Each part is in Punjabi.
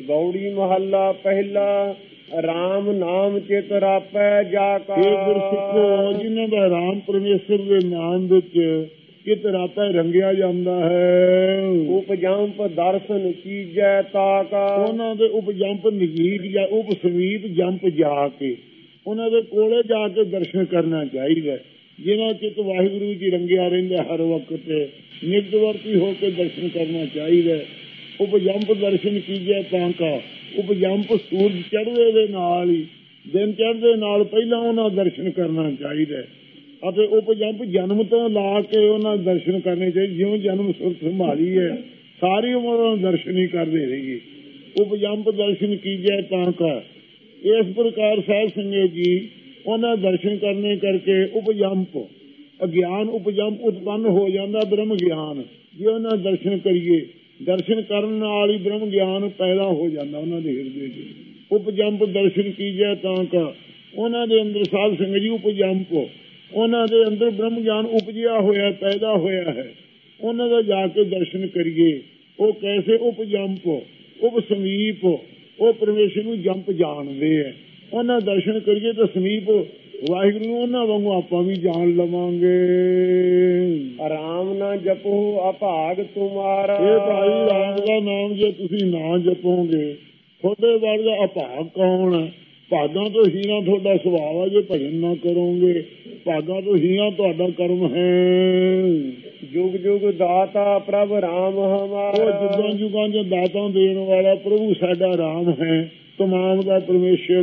गौड़ी महला पहला राम नाम चित रापै जाका। गुरसिੱਖੋ ਜਿਨ੍ਹਾਂ ਦਾ ਰਾਮ ਪਰਮੇਸ਼ਰ ਦੇ ਨਾਮ ਵਿੱਚ ਚਿਤ ਰਾਪੈ ਰੰਗਿਆ ਜਾਂਦਾ ਹੈ। ਉਪਜੰਪ ਦਰਸ਼ਨ ਕੀਜੈ ਤਾਕਾ। ਉਹਨਾਂ ਦੇ ਉਪਜੰਪ ਨਜ਼ੀਕ ਜਾਂ ਉਪ ਸਮੀਪ ਜੰਪ ਜਾ ਕੇ ਉਹਨਾਂ ਦੇ ਕੋਲੇ ਜਾ ਕੇ ਦਰਸ਼ਨ ਕਰਨਾ ਚਾਹੀਦਾ। ਜਿਹਨਾਂ ਚਿਤ ਵਾਹਿਗੁਰੂ ਜੀ ਰੰਗਿਆ ਰਹਿੰਦਾ ਹਰ ਵਕਤ ਨਿਰਦਵਰਤੀ ਹੋ ਕੇ ਦਰਸ਼ਨ ਕਰਨਾ ਚਾਹੀਦਾ। ਉਪਜੰਪ ਦਰਸ਼ਨ ਕੀਜੈ ਤਾਕਾ। ਉਪਜੰਪ ਸੂਰਜ ਚੜ੍ਹਦੇ ਦੇ ਨਾਲ ਹੀ ਦਿਨ ਚੜ੍ਹਦੇ ਨਾਲ ਪਹਿਲਾਂ ਉਹਨਾਂ ਦਰਸ਼ਨ ਕਰਨਾ ਚਾਹੀਦਾ ਅਤੇ ਉਪਜੰਪ ਜਨਮ ਤੋਂ ਲਾ ਕੇ ਉਹਨਾਂ ਦਰਸ਼ਨ ਕਰਨੇ ਚਾਹੀਦੇ। ਜਿਉਂ ਜਨਮ ਸੁਰਤ ਸੰਭਾਲੀ ਹੈ ਸਾਰੀ ਉਮਰ ਉਹਨਾਂ ਦਰਸ਼ਨ ਹੀ ਕਰਦੇ ਰਹੀਏ। ਉਪਜੰਪ ਦਰਸ਼ਨ ਕੀਜੈ ਤਾਕਾ। ਇਸ ਪ੍ਰਕਾਰ ਸਾਹਿਬ ਸੰਗਤ ਜੀ ਉਹਨਾਂ ਦਰਸ਼ਨ ਕਰਨੇ ਕਰਕੇ ਉਪਜੰਪ ਅਗਿਆਨ ਉਪਜੰਪ ਉਤਪੰਨ ਹੋ ਜਾਂਦਾ ਬ੍ਰਹਮ ਗਿਆਨ। ਜੇ ਉਹਨਾਂ ਦਰਸ਼ਨ ਕਰੀਏ ਦਰਸ਼ਨ ਕਰਨ ਨਾਲ ਹੀ ਬ੍ਰਹਮ ਗਿਆਨ ਪੈਦਾ ਹੋ ਜਾਂਦਾ ਉਹਨਾਂ ਦੇ ਹਿਰਦੇ 'ਚ। ਉਪਜੰਪ ਦਰਸ਼ਨ ਕੀਜੈ ਤਾਕਾ। ਉਹਨਾਂ ਦੇ ਅੰਦਰ ਸਾਧ ਸੰਗਤ ਜੀ ਉਪਜੰਪ ਉਹਨਾਂ ਦੇ ਅੰਦਰ ਬ੍ਰਹਮ ਗਿਆਨ ਉਪਜਿਆ ਹੋਇਆ ਪੈਦਾ ਹੋਇਆ ਹੈ। ਉਹਨਾਂ ਦਾ ਜਾ ਕੇ ਦਰਸ਼ਨ ਕਰੀਏ। ਉਹ ਕੈਸੇ ਉਪਜੰਪ ਉਪ ਸਮੀਪ ਉਹ ਪਰਮੇਸ਼ਰ ਨੂੰ ਜੰਪ ਜਾਣਦੇ ਹੈ। ਉਹਨਾਂ ਦਰਸ਼ਨ ਕਰੀਏ ਤਾਂ ਸਮੀਪ ਵਾਹਿਗੁਰੂ ਨੂੰ ਉਹਨਾਂ ਵਾਂਗੂ ਆਪਾਂ ਵੀ ਜਾਣ ਲਵਾਂਗੇ। ਰਾਮ ਨਾ ਜਪੋ ਅਭਾਗ ਤੁਮਾਰਾ। ਇਹ ਭਾਈ ਰਾਮ ਦਾ ਨਾਮ ਜੇ ਤੁਸੀਂ ਨਾ ਜਪੋਗੇ ਤੁਹਾਡੇ ਵਰਗਾ ਅਭਾਗ ਕੌਣ ਹੈ। ਭਾਗਾਂ ਤੋਂ ਹੀਰਾ ਤੁਹਾਡਾ ਸੁਭਾਅ ਹੈ। ਜੇ ਭਜਨ ਨਾ ਕਰੋਗੇ ਭਾਗਾਂ ਤੋਂ ਹੀਰਾ ਤੁਹਾਡਾ ਕਰਮ ਹੈ। ਜੁਗ ਜੁਗ ਦਾਤਾ ਪ੍ਰਭ ਰਾਮ ਹਮਾਰਾ। ਉਹ ਜੁਗਾਂ ਜੁਗਾਂ ਦੇ ਦਾਤਾਂ ਦੇਣ ਵਾਲਾ ਪ੍ਰਭੂ ਸਾਡਾ ਰਾਮ ਹੈ ਤਮਾਮ ਦਾ ਪਰਮੇਸ਼ਰ।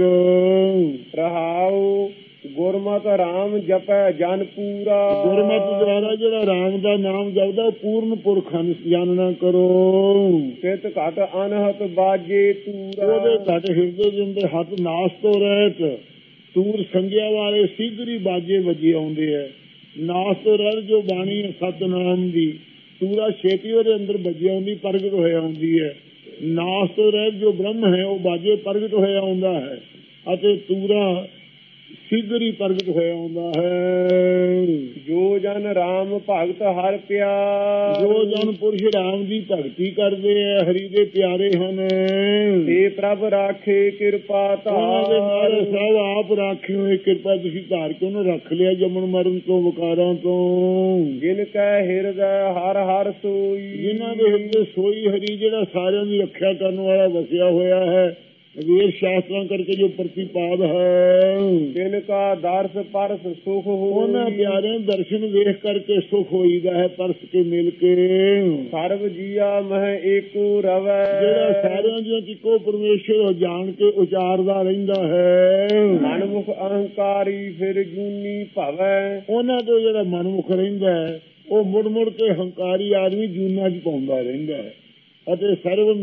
ਰਹਾਉ ਗੁਰਮਤਿ ਰਾਮ ਜਪੈ ਜਨ ਪੂਰਾ। ਗੁਰਮਤਿ ਦੁਆਰਾ ਜਿਹੜਾ ਰਾਮ ਦਾ ਨਾਮ ਜਪਦਾ ਪੂਰਨ ਪੁਰਖਾਂ ਨੂੰ ਜਾਣਨਾ ਕਰੋ। ਚਿਤ ਘਟ ਅਨਹਤ ਬਾਜੇ ਤੂਰਾ। ਉਹਦੇ ਘਟ ਹਿਰਦੇ ਦੇ ਅੰਦਰ ਹੱਥ ਨਾਸ ਤੋਂ ਰਹਿਤ ਤੂਰ ਸੰਗਿਆ ਵਾਲੇ ਸੀਧਰੀ ਬਾਜੇ ਵੱਜੇ ਆਉਂਦੇ ਹੈ। ਨਾਸ ਤੋਂ ਰਹਿਤ ਜੋ ਬਾਣੀ ਹੈ ਸਤਨਾਮ ਦੀ ਤੂਰਾ ਛੇਤੀ ਉਹਦੇ ਅੰਦਰ ਵੱਜੇ ਆਉਂਦੀ ਪ੍ਰਗਟ ਹੋਇਆ ਆਉਂਦੀ ਹੈ। ਨਾਸ ਤੋਂ ਰਹਿਤ ਜੋ ਬ੍ਰਹਮ ਹੈ ਉਹ ਬਾਜੇ ਪ੍ਰਗਟ ਹੋਇਆ ਆਉਂਦਾ ਹੈ ਅਤੇ ਤੂਰਾ ਸਿੱਧਰੀ ਪ੍ਰਗਟ ਹੋਇਆ ਆਉਂਦਾ ਹੈ। ਜੋ ਜਨ ਰਾਮ ਭਗਤ ਹਰ ਪਿਆਰ। ਜੋ ਜਨ ਪੁਰਸ਼ ਰਾਮ ਦੀ ਭਗਤੀ ਕਰਦੇ ਹੈ ਹਰੀ ਦੇ ਪਿਆਰੇ ਹਨ। ਤੇ ਪ੍ਰਭ ਰਾਖੇ ਕਿਰਪਾ ਧਾਰ। ਸਭ ਆਪ ਰਾਖੀ ਹੋਏ ਕਿਰਪਾ ਤੁਸੀਂ ਧਾਰ ਕੇ ਉਹਨੂੰ ਰੱਖ ਲਿਆ ਜੰਮਣ ਮਰਨ ਤੋਂ ਵਿਕਾਰਾਂ ਤੋਂ। ਜਿਨ ਕੈ ਹਿਰਦੈ ਹਰ ਹਰ ਸੋਈ। ਜਿਨ੍ਹਾਂ ਦੇ ਹਿਰਦੇ ਸੋਈ ਹਰੀ ਜਿਹੜਾ ਸਾਰਿਆਂ ਦੀ ਰੱਖਿਆ ਕਰਨ ਵਾਲਾ ਵਸਿਆ ਹੋਇਆ ਹੈ। ਵੇਦ ਸ਼ਾਸਤਰਾਂ ਕਰਕੇ ਜੋ ਪ੍ਰਤੀਪਾਦ ਹੈ। ਤਿਨ ਕਾ ਦਰਸ ਪਰਸ ਸੁਖ ਹੋ। ਉਹਨਾਂ ਪਿਆਰਿਆਂ ਦਰਸ਼ਨ ਵੇਖ ਕਰਕੇ ਸੁਖ ਹੋਈਦਾ ਹੈ ਪਰਸ ਕੇ ਮਿਲ ਕੇ। ਸਰਬ ਜੀਆ ਮਹਿ ਏਕੋ ਰਵੈ। ਜਿਹੜਾ ਸਾਰਿਆਂ ਦੀਆਂ ਇੱਕੋ ਪਰਮੇਸ਼ਰ ਜਾਣ ਕੇ ਉਚਾਰਦਾ ਰਹਿੰਦਾ ਹੈ। ਮਨਮੁਖ ਅਹੰਕਾਰੀ ਫਿਰ ਜੂਨੀ ਭਵੈ। ਉਹਨਾਂ ਤੋਂ ਜਿਹੜਾ ਮਨਮੁਖ ਰਹਿੰਦਾ ਹੈ ਉਹ ਮੁੜ ਮੁੜ ਕੇ ਹੰਕਾਰੀ ਆਦਮੀ ਜੂਨਾਂ 'ਚ ਪਾਉਂਦਾ ਰਹਿੰਦਾ ਹੈ ਅਤੇ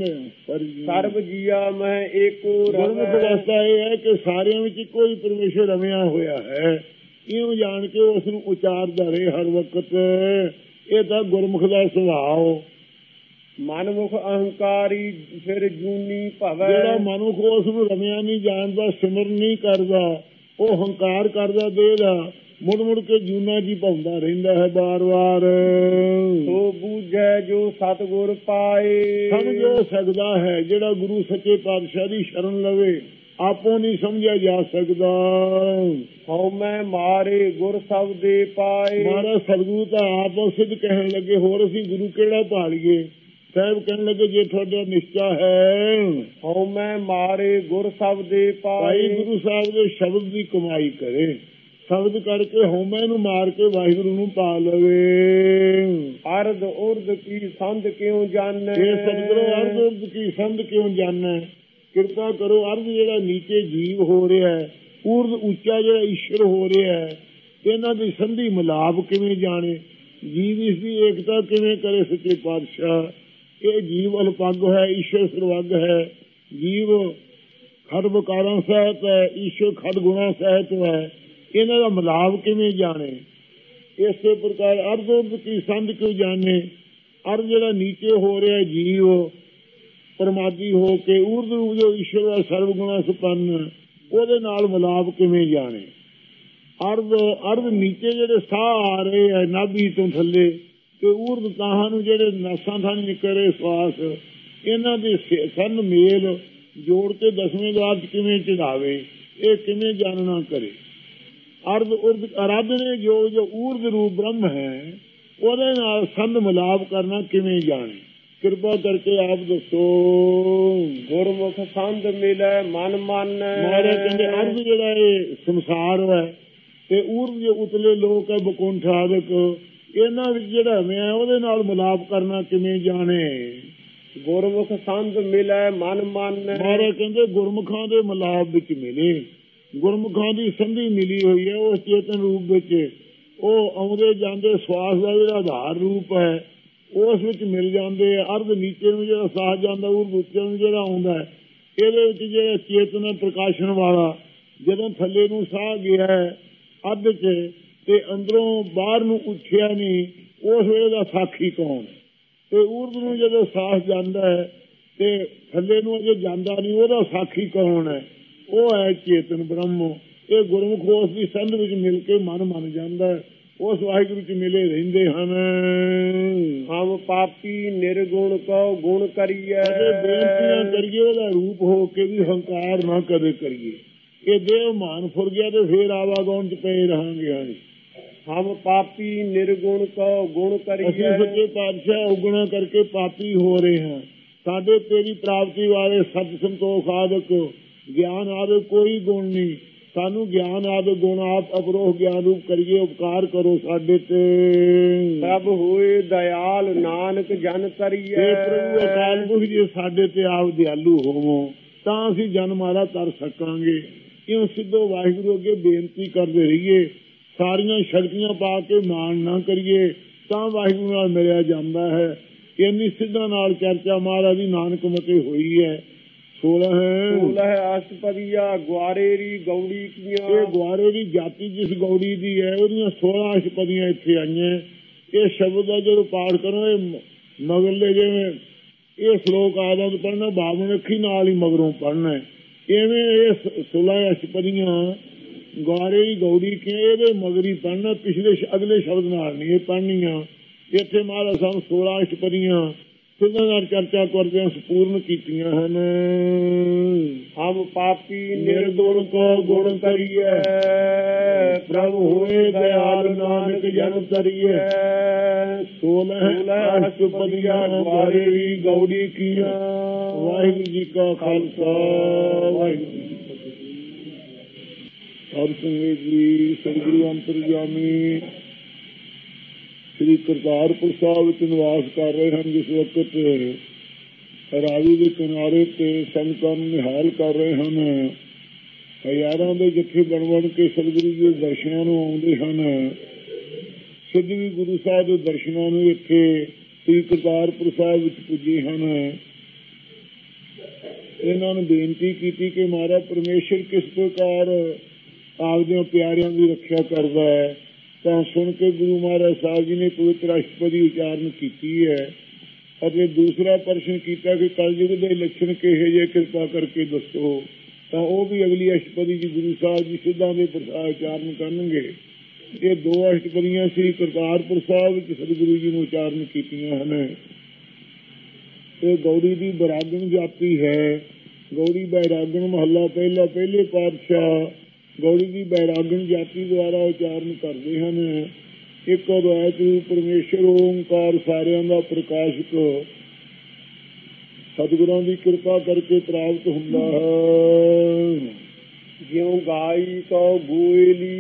ਸਰਬ ਜੀਆ ਮੈਂ ਏਕੋ ਗੁਰਮੁਖ ਅਵਸਥਾ ਇਹ ਹੈ ਕਿ ਸਾਰਿਆਂ ਵਿੱਚ ਇੱਕੋ ਹੀ ਪਰਮੇਸ਼ਰ ਰਮਿਆ ਹੋਇਆ ਹੈ। ਇਉਂ ਜਾਣ ਕੇ ਉਸ ਨੂੰ ਉਚਾਰਦਾ ਰਹੇ ਹਰ ਵਕਤ। ਇਹ ਤਾਂ ਗੁਰਮੁਖ ਦਾ ਸੁਭਾਅ। ਮਨਮੁਖ ਅਹੰਕਾਰੀ ਫਿਰ ਜੂਨੀ ਭਵੈ। ਜਿਹੜਾ ਮਨੁੱਖ ਉਸ ਨੂੰ ਰਮਿਆ ਨਹੀਂ ਜਾਣਦਾ ਸਿਮਰਨ ਨਹੀਂ ਕਰਦਾ ਉਹ ਹੰਕਾਰ ਕਰਦਾ ਦੇਹ ਦਾ ਮੁੜ ਮੁੜ ਕੇ ਜੂਨਾ ਜੀ ਪਾਉਂਦਾ ਰਹਿੰਦਾ ਹੈ ਬਾਰ ਬਾਰ। ਸੋ ਬੂਝੈ ਜੋ ਸਤਿਗੁਰ ਪਾਏ। ਸਮਝੋ ਸਕਦਾ ਹੈ ਜਿਹੜਾ ਗੁਰੂ ਸੱਚੇ ਪਾਤਸ਼ਾਹ ਦੀ ਸ਼ਰਨ ਲਵੇ ਆਪੋ ਨਹੀਂ ਸਮਝਿਆ ਜਾ ਸਕਦਾ। ਹਉ ਮੈਂ ਮਾਰੇ ਗੁਰ ਸਭ ਦੇ ਪਾਏ। ਮਾਰਾ ਸਤਿਗੁਰੂ ਤਾਂ ਆਪ ਸਿੱਧ ਕਹਿਣ ਲੱਗੇ ਹੋਰ ਅਸੀਂ ਗੁਰੂ ਕਿਹੜਾ ਭਾਲੀਏ। ਸਾਹਿਬ ਕਹਿਣ ਲੱਗੇ ਜੇ ਤੁਹਾਡਾ ਨਿਸ਼ਚਾ ਹੈ ਹਉ ਮੈਂ ਮਾਰੇ ਗੁਰ ਸਭ ਦੇ ਪਾਏ। ਗੁਰੂ ਸਾਹਿਬ ਦੇ ਸ਼ਬਦ ਦੀ ਕਮਾਈ ਕਰੇ ਸ਼ਬਦ ਕਰਕੇ ਹਉਮੈ ਨੂੰ ਮਾਰ ਕੇ ਵਾਹਿਗੁਰੂ ਨੂੰ ਪਾ ਲਵੇ। ਅਰਧ ਉਰਧ ਕੀ ਸੰਧ ਕਿਉਂ ਜਾਣੈ। ਇਹ ਸਤਿਗੁਰੂ ਅਰਧ ਉਰਧ ਕੀ ਸੰਧ ਕਿਉਂ ਜਾਣੈ। ਕਿਰਪਾ ਕਰੋ ਅਰਧ ਜਿਹੜਾ ਨੀਚੇ ਜੀਵ ਹੋ ਰਿਹਾ ਹੈ ਉਰਧ ਉੱਚਾ ਜਿਹੜਾ ਈਸ਼ਵਰ ਹੋ ਰਿਹਾ ਹੈ ਇਹਨਾਂ ਦੀ ਸੰਧੀ ਮਿਲਾਪ ਕਿਵੇਂ ਜਾਣੇ। ਜੀਵ ਇਸ ਦੀ ਏਕਤਾ ਕਿਵੇਂ ਕਰੇ ਸੱਚੇ ਪਾਤਸ਼ਾਹ। ਇਹ ਜੀਵ ਅਲਪੱਗ ਹੈ ਈਸ਼ਵਰ ਸਰਵੱਗ ਹੈ। ਜੀਵ ਖੜ ਵਿਕਾਰਾਂ ਸਹਿਤ ਹੈ ਈਸ਼ਵਰ ਖੜ ਗੁਣਾ ਸਹਿਤ ਹੈ। ਇਹਨਾਂ ਦਾ ਮਿਲਾਪ ਕਿਵੇਂ ਜਾਣੇ। ਇਸੇ ਪ੍ਰਕਾਰ ਅਰਧ ਉਰਧ ਕੀ ਸੰਧ ਕਿਉਂ ਜਾਣੇ। ਅਰਧ ਜਿਹੜਾ ਨੀਚੇ ਹੋ ਰਿਹਾ ਜੀਵ ਪਰਮਾਦੀ ਹੋ ਕੇ ਉਰਧ ਜੋ ਈਸ਼ਵਰ ਸਰਵ ਗੁਣਾ ਸੰਪੰਨ ਉਹਦੇ ਨਾਲ ਮਿਲਾਪ ਕਿਵੇਂ ਜਾਣੇ। ਅਰਧ ਨੀਚੇ ਜਿਹੜੇ ਸਾਹ ਆ ਰਹੇ ਹੈ ਨਾਭੀ ਤੋਂ ਥੱਲੇ ਤੇ ਉਰਧ ਤਾਹਾਂ ਨੂੰ ਜਿਹੜੇ ਨਸਾਂ ਥਾਂ ਨਿਕਲ ਰਹੇ ਸਵਾਸ ਇਹਨਾਂ ਦੇ ਸੰਨ ਮੇਲ ਜੋੜ ਕੇ ਦਸਵੇਂ ਦਵਾਰ ਚ ਕਿਵੇਂ ਚੜਾਵੇ, ਇਹ ਕਿਵੇਂ ਜਾਣਨਾ ਕਰੇ। ਅਰਧ ਉਰਧ ਆਰਾਧਨੇ ਜੋ ਊਰਧ ਰੂਪ ਬ੍ਰਹਮ ਹੈ ਉਹਦੇ ਨਾਲ ਸੰਧ ਮਿਲਾਪ ਕਰਨਾ ਕਿਵੇਂ ਜਾਣੇ, ਕਿਰਪਾ ਕਰਕੇ ਆਪ ਦੱਸੋ। ਗੁਰਮੁਖ ਸੰਧ ਮਿਲੇ ਮਨ ਮਾਨੈ। ਮਹਾਰਾਜ ਕਹਿੰਦੇ ਅਰਧ ਜਿਹੜਾ ਇਹ ਸੰਸਾਰ ਹੈ ਤੇ ਊਰਧ ਜੋ ਉਤਲੇ ਲੋਕ ਹੈ ਬਕੁੰਠ ਆਦਿਕ, ਇਹਨਾਂ ਵਿੱਚ ਜਿਹੜਾ ਮੈਂ ਉਹਦੇ ਨਾਲ ਮਿਲਾਪ ਕਰਨਾ ਕਿਵੇਂ ਜਾਣੇ। ਗੁਰਮੁਖ ਸੰਧ ਮਿਲੇ ਮਨ ਮਾਨੈ। ਮਹਾਰਾਜ ਕਹਿੰਦੇ ਗੁਰਮੁਖਾਂ ਦੇ ਮਿਲਾਪ ਵਿੱਚ ਮਿਲੇ, ਗੁਰਮੁਖਾਂ ਦੀ ਸੰਧੀ ਮਿਲੀ ਹੋਈ ਹੈ ਉਸ ਚੇਤਨ ਰੂਪ ਵਿੱਚ, ਉਹ ਆਉਂਦੇ ਜਾਂਦੇ ਸਵਾਸ ਦਾ ਜਿਹੜਾ ਆਧਾਰ ਰੂਪ ਹੈ ਉਸ ਵਿੱਚ ਮਿਲ ਜਾਂਦੇ ਆ। ਅਰਧ ਨੀਚੇ ਨੂੰ ਜਿਹੜਾ ਸਾਹ ਜਾਂਦਾ ਊਰਧ ਉੱਚੇ ਨੂੰ ਜਿਹੜਾ ਆਉਂਦਾ ਹੈ, ਇਹਦੇ ਵਿੱਚ ਜਿਹੜਾ ਚੇਤਨ ਪ੍ਰਕਾਸ਼ਨ ਵਾਲਾ ਜਦੋਂ ਥੱਲੇ ਨੂੰ ਸਾਹ ਗਿਆ ਅੱਧ ਚ ਤੇ ਅੰਦਰੋਂ ਬਾਹਰ ਨੂੰ ਉੱਠਿਆ ਨਹੀਂ, ਉਸ ਵੇਲੇ ਦਾ ਸਾਖੀ ਕੌਣ। ਤੇ ਊਰਧ ਨੂੰ ਜਦੋਂ ਸਾਹ ਜਾਂਦਾ ਹੈ ਤੇ ਥੱਲੇ ਨੂੰ ਅਜੇ ਜਾਂਦਾ ਨਹੀਂ, ਉਹਦਾ ਸਾਖੀ ਕੌਣ ਹੈ, ਉਹ ਹੈ ਚੇਤਨ ਬ੍ਰਹਮ। ਇਹ ਗੁਰਮੁਖ ਉਸ ਦੀ ਸੰਧ ਵਿੱਚ ਮਿਲ ਕੇ ਮਨ ਮੰਨ ਜਾਂਦਾ, ਉਸ ਵਾਹਿਗੁਰੂ ਚ ਮਿਲੇ ਰਹਿੰਦੇ ਹਨ। ਹਮ ਪਾਪੀ ਨਿਰਗੁਣ ਕੋ ਗੁਣ ਕਰੀਏ। ਬੇਨਤੀਆਂ ਕਰੀਏ ਉਹਦਾ ਰੂਪ ਹੋ ਕੇ ਵੀ ਹੰਕਾਰ ਨਾ ਕਦੇ ਕਰੀਏ। ਇਹ ਦੇਹ ਮਾਨ ਫੁਰ ਗਿਆ ਤੇ ਫੇਰ ਆਵਾਗਾਉਣ ਚ ਪਏ ਰਹਾਂਗੇ। ਹਾਂਜੀ, ਹਮ ਪਾਪੀ ਨਿਰਗੁਣ ਕੋ ਗੁਣ ਕਰੀਏ। ਅਸੀਂ ਸੱਚੇ ਪਾਤਸ਼ਾਹ ਉਗਣਾ ਕਰਕੇ ਪਾਪੀ ਹੋ ਰਹੇ ਹਾਂ। ਸਾਡੇ ਤੇਰੀ ਪ੍ਰਾਪਤੀ ਵਾਲੇ ਸਤ ਸੰਤੋਖ ਆਦਿਕ ਗਿਆਨ ਆਦਿਕ ਕੋਈ ਗੁਣ ਨਹੀਂ, ਸਾਨੂੰ ਗਿਆਨ ਆਦਿ ਗੁਣ ਆਪ ਅਪਰੋਹ ਗਿਆਨ ਰੂਪ ਕਰੀਏ, ਉਪਕਾਰ ਕਰੋ ਸਾਡੇ ਤੇ। ਸਭ ਹੋਏ ਦਇਆਲ ਨਾਨਕ ਜਨ ਤਰੀਏ। ਪ੍ਰਭੂ ਅਕਾਲ ਪੁਰਖ ਜੀ ਸਾਡੇ ਤੇ ਆਪ ਦਿਆਲੂ ਹੋਵੋ ਤਾਂ ਅਸੀਂ ਜਨ ਮਾਲਾ ਤਰ ਸਕਾਂਗੇ। ਇਉਂ ਸਿੱਧੋ ਵਾਹਿਗੁਰੂ ਅੱਗੇ ਬੇਨਤੀ ਕਰਦੇ ਰਹੀਏ, ਸਾਰੀਆਂ ਸ਼ਕਤੀਆਂ ਪਾ ਕੇ ਮਾਣ ਨਾ ਕਰੀਏ ਤਾਂ ਵਾਹਿਗੁਰੂ ਨਾਲ ਮਿਲਿਆ ਜਾਂਦਾ ਹੈ। ਇੰਨੀ ਸਿੱਧਾ ਨਾਲ ਚਰਚਾ ਮਹਾਰਾਜ ਦੀ ਨਾਨਕ ਮਤੇ ਹੋਈ ਹੈ। 16 ਅਸ਼ਟਪਦੀਆ ਗੁਆਰੇਰੀ ਗੌੜੀ ਕੀਆਂ। ਇਹ ਗੁਆਰੇ ਦੀ ਜਾਤੀ ਜਿਸ ਗੌੜੀ ਦੀ ਹੈ ਉਹਦੀਆਂ 16 ਅਸ਼ਟਪਦੀਆਂ ਇੱਥੇ ਆਈਆਂ। ਇਹ ਸ਼ਬਦ ਦਾ ਜਦੋਂ ਪਾਠ ਕਰੋ ਇਹ ਮਗਰਲੇ ਜਿਵੇਂ ਇਹ ਸ਼ਲੋਕ ਆਦਿ ਪੜ੍ਹਨਾ ਬਾਵਨ ਅੱਖੀ ਨਾਲ ਹੀ ਮਗਰੋਂ ਪੜ੍ਹਨਾ। ਇਵੇਂ ਇਹ 16 ਅਸ਼ਟਪਦੀਆਂ ਗੁਆਰੇ ਦੀ ਗੌੜੀ ਕੀ ਇਹਦੇ ਮਗਰੀ ਪੜ੍ਹਨਾ, ਪਿਛਲੇ ਅਗਲੇ ਸ਼ਬਦ ਨਾਲ ਨਹੀਂ ਇਹ ਪੜ੍ਹਨੀਆਂ। ਇੱਥੇ ਮਹਾਰਾਜ ਸਾਹਿਬ 16 ਅਸ਼ਟਪਦੀਆਂ ਸਿੱਧਾਂ ਨਾਲ ਚਰਚਾ ਕਰਦਿਆਂ ਸੰਪੂਰਨ ਕੀਤੀਆਂ ਹਨ। ਹਮ ਪਾਪੀ ਨਿਰਗੁਣ ਕੋ ਗੁਣ ਕਰੀਏ, ਪ੍ਰਭ ਹੋਏ ਦਇਆਲ ਨਾਨਕ ਜਨ ਤਰੀਏ। 16 ਅਸ਼ਟਪਦੀਆਂ ਗੁਆਰੇ ਗੌੜੀ ਕੀਆਂ। ਵਾਹਿਗੁਰੂ ਜੀ ਕਾ ਖਾਲਸਾ, ਵਾਹਿਗੁਰੂ ਜੀ ਕੀ ਫਤਿਹ। ਸਾਧ ਸੰਗਤ ਜੀ, ਸਤਿਗੁਰੂ ਅੰਤਰਜਾਮੀ ਸ੍ਰੀ ਕਰਤਾਰਪੁਰ ਸਾਹਿਬ ਵਿੱਚ ਨਿਵਾਸ ਕਰ ਰਹੇ ਹਨ। ਜਿਸ ਵਕਤ ਰਾਵੀ ਦੇ ਕਿਨਾਰੇ ਤੇ ਸੰਗਤਾਂ ਨੂੰ ਨਿਹਾਲ ਕਰ ਰਹੇ ਹਨ। ਹਜ਼ਾਰਾਂ ਦੇ ਜੱਥੇ ਬਣ ਕੇ ਸਤਿਗੁਰੂ ਜੀ ਦੇ ਦਰਸ਼ਨਾਂ ਨੂੰ ਆਉਂਦੇ ਹਨ। ਸਿੱਧ ਵੀ ਗੁਰੂ ਸਾਹਿਬ ਦੇ ਦਰਸ਼ਨਾਂ ਨੂੰ ਇੱਥੇ ਸ੍ਰੀ ਕਰਤਾਰਪੁਰ ਸਾਹਿਬ ਵਿੱਚ ਪੁੱਜੇ ਹਨ। ਇਹਨਾਂ ਨੂੰ ਬੇਨਤੀ ਕੀਤੀ ਕਿ ਮਹਾਰਾਜ ਪਰਮੇਸ਼ਰ ਕਿਸ ਪ੍ਰਕਾਰ ਆਪਦਿਆਂ ਪਿਆਰਿਆਂ ਦੀ ਰੱਖਿਆ ਕਰਦਾ ਹੈ। ਤਾਂ ਸੁਣ ਕੇ ਗੁਰੂ ਮਹਾਰਾਜ ਸਾਹਿਬ ਜੀ ਨੇ ਪਵਿੱਤਰ ਅਸ਼ਟਪਦੀ ਉਚਾਰਨ ਕੀਤੀ ਹੈ ਅਤੇ ਦੂਸਰਾ ਪ੍ਰਸ਼ਨ ਕੀਤਾ ਕਿ ਕਲਯੁਗ ਦੇ ਲੱਛਣ ਕਿਹੋ ਜਿਹੇ, ਕਿਰਪਾ ਕਰਕੇ ਦੱਸੋ। ਤਾਂ ਉਹ ਵੀ ਅਗਲੀ ਅਸ਼ਟਪਦੀ ਜੀ ਗੁਰੂ ਸਾਹਿਬ ਜੀ ਸਿੱਧਾਂ ਦੇ ਪ੍ਰਸਾਦ ਉਚਾਰਨ ਕਰਨਗੇ। ਇਹ 2 ਅਸ਼ਟਪਦੀਆਂ ਸ੍ਰੀ ਕਰਤਾਰਪੁਰ ਸਾਹਿਬ ਵਿੱਚ ਸਤਿਗੁਰੂ ਜੀ ਨੂੰ ਉਚਾਰਨ ਕੀਤੀਆਂ ਹਨ। ਇਹ ਗੌੜੀ ਦੀ ਬੈਰਾਗਣ ਜਾਤੀ ਹੈ। ਗੌੜੀ ਬੈਰਾਗਣ ਮਹੱਲਾ ਪਹਿਲਾ, ਪਹਿਲੇ ਪਾਤਸ਼ਾਹ ਗੌੜੀ ਦੀ ਬੈਰਾਗਣ ਜਾਤੀ ਦੁਆਰਾ ਉਚਾਰਨ ਕਰਦੇ ਹਨ। ਇੱਕ ਅਦਵੈਤ ਰੂਪ ਪਰਮੇਸ਼ਰ ਓਂਕਾਰ ਸਾਰਿਆਂ ਦਾ ਪ੍ਰਕਾਸ਼ਕ ਸਤਿਗੁਰਾਂ ਦੀ ਕਿਰਪਾ ਕਰਕੇ ਪ੍ਰਾਪਤ ਹੁੰਦਾ ਹੈ। ਜਿਉ ਗਾਈ ਕੋ ਗੋਇਲੀ।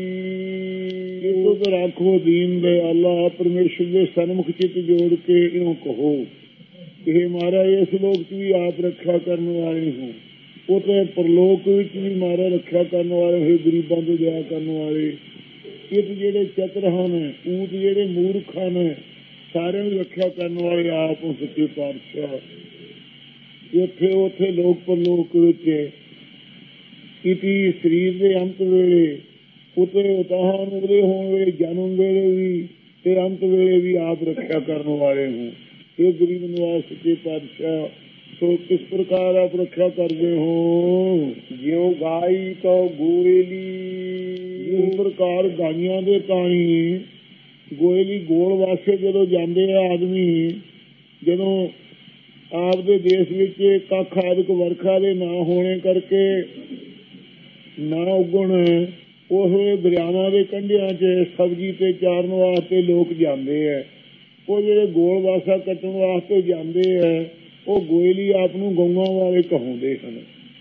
ਰੱਖੋ ਦੀਨ ਦਇਆਲਾ ਪਰਮੇਸ਼ਰ ਦੇ ਸਨਮੁਖ ਚਿੱਤ ਜੋੜ ਕੇ ਇਉਂ ਕਹੋ, ਇਹ ਮਹਾਰਾਜ ਇਸ ਲੋਕ ਚ ਵੀ ਆਪ ਰੱਖਿਆ ਕਰਨ ਵਾਲੇ ਹੋ, ਉਹ ਤੇ ਪਰਲੋਕ ਵਿੱਚ ਵੀ ਮਹਾਰਾਜ ਰੱਖਿਆ ਕਰਨ ਵਾਲੇ ਹੋਏ, ਗਰੀਬਾਂ ਦੀ ਦਇਆ ਕਰਨ ਵਾਲੇ। ਇਹ ਜਿਹੜੇ ਚਤਰ ਹਨ, ਊਤ ਜਿਹੜੇ ਮੂਰਖ ਹਨ, ਸਾਰਿਆਂ ਦੀ ਰੱਖਿਆ ਕਰਨ ਵਾਲੇ ਆਪ ਸੱਚੇ ਪਾਤਸ਼ਾਹ। ਇੱਥੇ ਉੱਥੇ ਲੋਕ ਪਰਲੋਕ ਵਿੱਚ ਕੀਤੀ ਸਰੀਰ ਦੇ ਅੰਤ ਵੇਲੇ ਉਤੇ ਉਤਾਹਾਂ ਉਦੇ ਹੋਣ ਵੇਲੇ, ਜਨਮ ਵੇਲੇ ਵੀ ਤੇ ਅੰਤ ਵੇਲੇ ਵੀ ਆਪ ਰੱਖਿਆ ਕਰਨ ਵਾਲੇ ਹੋ। ਇਹ ਗਰੀਬ ਨਿਵਾਸ ਸੱਚੇ ਪਾਤਸ਼ਾਹ ਸੋ ਕਿਸ ਪ੍ਰਕਾਰ ਆਪ ਰੱਖਿਆ ਕਰਦੇ ਹੋ। ਜਿਉ ਗਾਈ ਕੋ ਗੋਇਲੀ। ਇਸ ਪ੍ਰਕਾਰ ਗਾਈਆਂ ਦੇ ਪਾਣੀ ਗੋਇਲੀ ਗੋਲ ਵਾਸਤੇ ਜਦੋਂ ਜਾਂਦੇ ਆ ਆਦਮੀ, ਜਦੋਂ ਆਪਦੇ ਦੇਸ਼ ਵਿੱਚ ਕੱਖ ਆਦਿਕ ਵਰਖਾ ਦੇ ਨਾ ਹੋਣੇ ਕਰਕੇ ਨਾ ਉਗਣ, ਉਹ ਦਰਿਆਵਾਂ ਦੇ ਕੰਢਿਆਂ 'ਚ ਸਬਜ਼ੀ ਤੇ ਚਾਰਨ ਵਾਸਤੇ ਲੋਕ ਜਾਂਦੇ ਹੈ। ਉਹ ਜਿਹੜੇ ਗੋਲ ਵਾਸਾ ਕੱਟਣ ਵਾਸਤੇ ਜਾਂਦੇ ਹੈ, ਉਹ ਗੋਇਲੀ ਆਪ ਨੂੰ ਗਊਆਂ ਵਾਲੇ ਕਹਾਉਂਦੇ ਹਨ।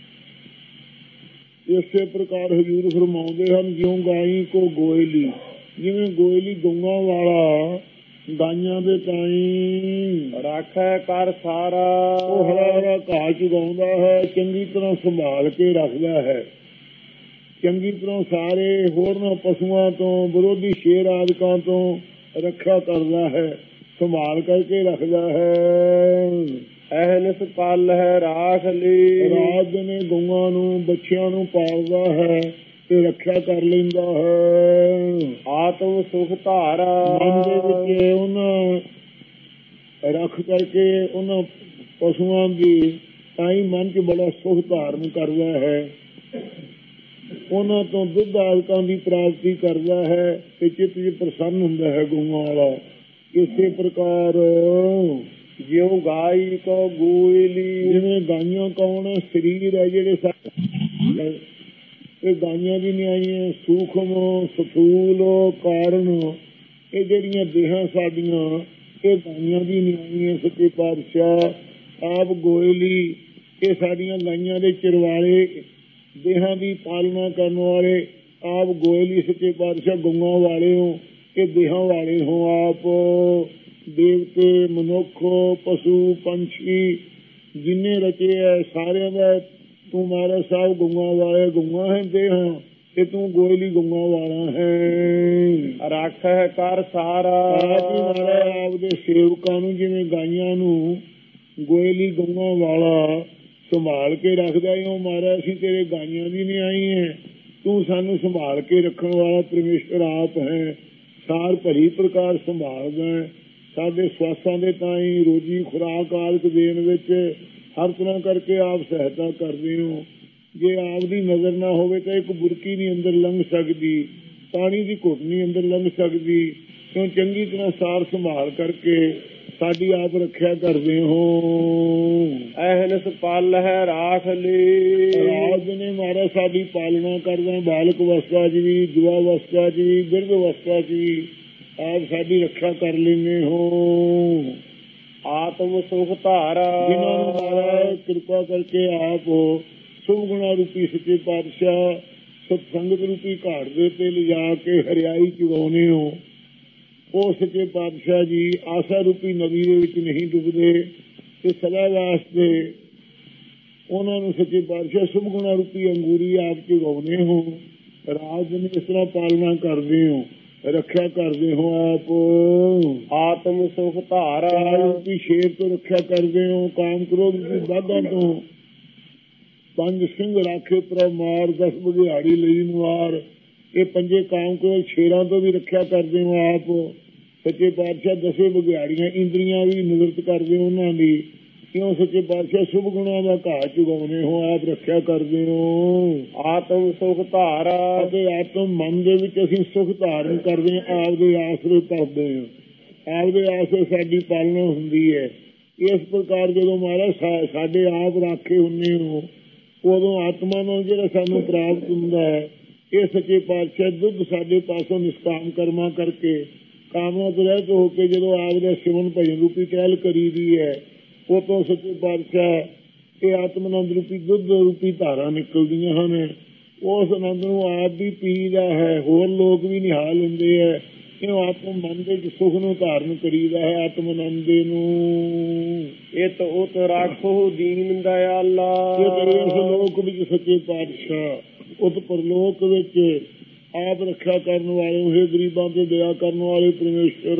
ਇਸੇ ਪ੍ਰਕਾਰ ਹਜ਼ੂਰ ਫਰਮਾਉਂਦੇ ਹਨ, ਜਿਉਂ ਗਾਈ ਕੋ ਗੋਇਲੀ, ਜਿਵੇਂ ਗੋਇਲੀ ਗਊਆਂ ਵਾਲਾ ਗਾਈਆਂ ਦੇ ਤਾਈਂ ਰਾਖੈ ਕਰ ਸਾਰਾ, ਉਹ ਹਰਾ ਹਰਾ ਘਾਹ ਚੁਗਾਉਂਦਾ ਹੈ, ਚੰਗੀ ਤਰ੍ਹਾਂ ਸੰਭਾਲ ਕੇ ਰੱਖਦਾ ਹੈ। ਚੰਗੀ ਤਰ੍ਹਾਂ ਸਾਰੇ ਹੋਰਨਾਂ ਪਸ਼ੂਆਂ ਤੋਂ, ਵਿਰੋਧੀ ਸ਼ੇਰ ਆਦਿਕਾਂ ਤੋਂ ਰੱਖਿਆ ਕਰਦਾ ਹੈ, ਸੰਭਾਲ ਕਰਕੇ ਰੱਖਦਾ ਹੈ। ਅਹਨਿਸ ਪਲ ਹੈ ਰਾਖ ਲਈ, ਰਾਤ ਦਿਨੇ ਗਊਆਂ ਨੂੰ ਬੱਚਿਆਂ ਨੂੰ ਪਾਲਦਾ ਹੈ ਤੇ ਰੱਖਿਆ ਕਰ ਲੈਂਦਾ ਹੈ। ਆਤਮ ਸੁਖ ਧਾਰਾ, ਮਨ ਦੇ ਵਿੱਚ ਉਹਨਾਂ ਰੱਖ ਕਰਕੇ ਉਹਨਾਂ ਪਸ਼ੂਆਂ ਦੀ ਤਾਈ ਮਨ 'ਚ ਬੜਾ ਸੁਖ ਧਾਰਨ ਕਰਦਾ ਹੈ। ਉਹਨਾਂ ਤੋਂ ਦੁੱਧ ਆਦਿਕਾਂ ਦੀ ਪ੍ਰਾਪਤੀ ਕਰਦਾ ਹੈ ਤੇ ਚਿੱਤ 'ਚ ਪ੍ਰਸੰਨ ਹੁੰਦਾ ਹੈ ਗਊਆਂ ਵਾਲਾ। ਇਸੇ ਪ੍ਰਕਾਰ ਜਿਉਂ ਗਾਈ ਕੋ ਗੋਇਲੀ, ਜਿਵੇਂ ਗਾਈਆਂ ਕੌਣ ਸਰੀਰ ਹੈ ਜਿਹੜੇ ਇਹ ਗਾਈਆਂ ਦੀ ਨਿਆਈਆਂ ਸੂਖਮ ਸਥੂਲ ਕਾਰਨ, ਇਹ ਜਿਹੜੀਆਂ ਦੇਹਾਂ ਸਾਡੀਆਂ ਇਹ ਗਾਈਆਂ ਦੀ ਨਿਆਈਆਂ। ਸੱਚੇ ਪਾਤਸ਼ਾਹ ਆਪ ਗੋਇਲੀ, ਇਹ ਸਾਡੀਆਂ ਗਾਈਆਂ ਦੇ ਚਰਵਾਲੇ, ਦੇਹਾਂ ਦੀ ਪਾਲਣਾ ਕਰਨ ਵਾਲੇ ਆਪ ਗੋਇਲੀ। ਸੱਚੇ ਪਾਤਸ਼ਾਹ ਗਊਆਂ ਵਾਲੇ ਹੋ, ਇਹ ਦੇਹਾਂ ਵਾਲੇ ਹੋ ਆਪ। ਦੇਵਤੇ ਮਨੁੱਖ ਪਸ਼ੂ ਪੰਛੀ ਜਿੰਨੇ ਰਚੇ ਹੈ ਸਾਰਿਆਂ ਦਾ ਤੂੰ ਮਹਾਰਾਜ ਸਾਹਿਬ ਗਊਆਂ ਵਾਲੇ ਗਊਆਂ ਹੈ ਦੇਹਾਂ, ਤੇ ਤੂੰ ਗੋਇਲੀ ਗਊਆਂ ਵਾਲਾ ਹੈ। ਰਾਖੈ ਕਰ ਸਾਰਾ, ਆਪ ਹੀ ਮਹਾਰਾਜ ਆਪਦੇ ਸੇਵਕਾਂ ਨੂੰ ਜਿਵੇਂ ਗਾਈਆਂ ਨੂੰ ਗੋਇਲੀ ਗਊਆਂ ਵਾਲਾ ਸੰਭਾਲ ਕੇ ਰੱਖਦਾ ਹੈ, ਉਹ ਮਹਾਰਾਜ ਅਸੀਂ ਤੇਰੇ ਗਾਈਆਂ ਦੀ ਨਹੀਂ ਆਈ ਹੈ, ਤੂੰ ਸਾਨੂੰ ਸੰਭਾਲ ਕੇ ਰੱਖਣ ਵਾਲਾ ਪਰਮੇਸ਼ਵਰ ਆਪ ਹੈ। ਸਾਰ ਭਲੀ ਪ੍ਰਕਾਰ ਸੰਭਾਲਦਾ, ਸਾਡੇ ਸਵਾਸਾਂ ਦੇ ਤਾਈਂ ਰੋਜੀ ਖੁਰਾਕ ਆਦਿਕ ਦੇਣ ਵਿੱਚ ਹਰ ਤਰ੍ਹਾਂ ਕਰਕੇ ਆਪ ਸਹਾਇਤਾ ਕਰਦੇ ਹੋ। ਜੇ ਆਪ ਦੀ ਨਜ਼ਰ ਨਾ ਹੋਵੇ ਤਾਂ ਇੱਕ ਬੁਰਕੀ ਨਹੀਂ ਅੰਦਰ ਲੰਘ ਸਕਦੀ, ਪਾਣੀ ਦੀ ਘੁੱਟ ਨਹੀਂ ਅੰਦਰ ਲੰਘ ਸਕਦੀ। ਕਿਉਂ ਚੰਗੀ ਤਰ੍ਹਾਂ ਸਾਰ ਸੰਭਾਲ ਕਰਕੇ ਸਾਡੀ ਆਪ ਰੱਖਿਆ ਕਰਦੇ ਹੋ। ਅਹਨਿਸ ਪਲ ਹੈ ਰਾਖ ਲਈ, ਰਾਤ ਦਿਨੇ ਮਹਾਰਾਜ ਸਾਡੀ ਪਾਲਣਾ ਕਰਦਾ, ਬਾਲਕ ਅਵਸਥਾ 'ਚ ਵੀ, ਯੁਵਾ ਅਵਸਥਾ 'ਚ ਵੀ, ਬਿਰਧ ਅਵਸਥਾ 'ਚ ਵੀ ਆਪ ਸਾਡੀ ਰੱਖਿਆ ਕਰ ਲੈਂਦੇ ਹੋ। ਆਤਮ ਸੁਖ ਧਾਰਾ, ਜਿਨ੍ਹਾਂ ਨੂੰ ਮਹਾਰਾਜ ਕਿਰਪਾ ਕਰਕੇ ਆਪ ਸੁਭ ਗੁਣਾ ਰੂਪੀ ਸੱਚੇ ਪਾਤਸ਼ਾਹ ਸਤਸੰਗਤ ਰੂਪੀ ਘਾਟ ਦੇ ਉੱਤੇ ਲਿਜਾ ਕੇ ਹਰਿਆਈ ਚੁਗਾਉਣੇ ਹੋ, ਉਹ ਸੱਚੇ ਪਾਤਸ਼ਾਹ ਜੀ ਆਸਾ ਰੂਪੀ ਨਦੀ ਦੇ ਵਿੱਚ ਨਹੀਂ ਡੁੱਬਦੇ ਤੇ ਸਦਾ ਵਾਸਤੇ ਉਹਨਾਂ ਨੂੰ ਸੱਚੇ ਪਾਤਸ਼ਾਹ ਸੁਭ ਗੁਣਾ ਰੂਪੀ ਅੰਗੂਰੀ ਆਪ ਚੁਗਾਉਣੇ ਹੋ। ਰਾਤ ਦਿਨ ਇਸ ਤਰ੍ਹਾਂ ਪਾਲਣਾ ਕਰਦੇ ਹੋ, ਰੱਖਿਆ ਕਰਦੇ ਹੋ ਆਪ। ਆਤਮ ਸੁਖ ਧਾਰਾ, ਰੂਪੀ ਸ਼ੇਰ ਤੋਂ ਰੱਖਿਆ ਕਰਦੇ ਹੋ, ਕਾਮ ਕ੍ਰੋਧ ਦੀ ਬਾਧਾਂ ਤੋਂ। ਪੰਜ ਸਿੰਘ ਰਾਖੇ ਪ੍ਰਭ ਮਾਰ, 10 ਬਘਿਆੜੀ ਲਈ ਨਵਾਰ, ਇਹ ਪੰਜੇ ਕਾਮ ਕ੍ਰੋਧ ਸ਼ੇਰਾਂ ਤੋਂ ਵੀ ਰੱਖਿਆ ਕਰਦੇ ਹੋ ਆਪ। ਸੱਚੇ ਪਾਤਸ਼ਾਹ 10 ਬਘਿਆੜੀਆਂ ਇੰਦਰੀਆਂ ਵੀ ਨਿਵਰਤ ਕਰਦੇ ਹੋ ਉਹਨਾਂ ਦੀ। ਕਿਉਂ ਸੱਚੇ ਪਾਤਸ਼ਾਹ ਸੁਭ ਗੁਣਾਂ ਦਾ ਘਾਹ ਚੁਗਾਉਣੇ ਹੋ, ਆਪ ਰੱਖਿਆ ਕਰਦੇ ਹੋ। ਆਤਮ ਸੁਖ ਧਾਰਾ, ਅਤੇ ਆਤਮ ਮਨ ਦੇ ਵਿੱਚ ਅਸੀਂ ਸੁਖ ਧਾਰਨ ਕਰਦੇ ਹਾਂ, ਆਪਦੇ ਆਸਰੇ ਕਰਦੇ ਹਾਂ, ਆਪਦੇ ਆਸਰੇ ਸਾਡੀ ਪਾਲਣਾ ਹੁੰਦੀ ਹੈ। ਇਸ ਪ੍ਰਕਾਰ ਜਦੋਂ ਮਹਾਰਾਜ ਸਾਡੇ ਆਪ ਰਾਖੇ ਹੁੰਦੇ ਹੋ, ਉਦੋਂ ਆਤਮਾ ਨਾਲ ਜਿਹੜਾ ਸਾਨੂੰ ਪ੍ਰਾਪਤ ਹੁੰਦਾ ਹੈ, ਇਹ ਸੱਚੇ ਪਾਤਸ਼ਾਹ ਦੁੱਧ ਸਾਡੇ ਪਾਸੋਂ ਨਿਸ਼ਕਾਮ ਕਰਮਾਂ ਕਰਕੇ ਕਾਮਾਂ ਤੋਂ ਰਹਿਤ ਹੋ ਕੇ ਜਦੋਂ ਆਪਦੇ ਸਿਮਰਨ ਭਜਨ ਰੂਪੀ ਟਹਿਲ ਕਰੀ ਦੀ ਹੈ, ਉਹ ਤੋਂ ਸੱਚੇ ਪਾਤਸ਼ਾਹ ਇਹ ਆਤਮਾਨੰਦ ਰੂਪੀ ਦੁੱਧ ਰੂਪੀ ਧਾਰਾਂ ਨਿਕਲਦੀਆਂ ਹਨ। ਉਸ ਆਨੰਦ ਨੂੰ ਆਪ ਵੀ ਪੀਦਾ ਹੈ, ਹੋਰ ਲੋਕ ਵੀ ਨਿਹਾਲ ਲੈਂਦੇ ਹੈ। ਕਿਉਂ ਆਤਮ ਮਨ ਦੇ ਸੁਖ ਨੂੰ ਧਾਰਨ ਕਰੀਦਾ ਹੈ, ਆਤਮ ਆਨੰਦ ਨੂੰ। ਇਤ ਉਤ ਰਾਖੋ ਦੀਨ ਦਇਆਲਾ, ਇਸ ਲੋਕ ਵਿੱਚ ਸੱਚੇ ਪਾਤਸ਼ਾਹ ਉਤ ਪਰਲੋਕ ਵਿੱਚ ਆਪ ਰੱਖਿਆ ਕਰਨ ਵਾਲੇ ਹੋਏ, ਗਰੀਬਾਂ ਤੇ ਦਇਆ ਕਰਨ ਵਾਲੇ ਪਰਮੇਸ਼ਵਰ।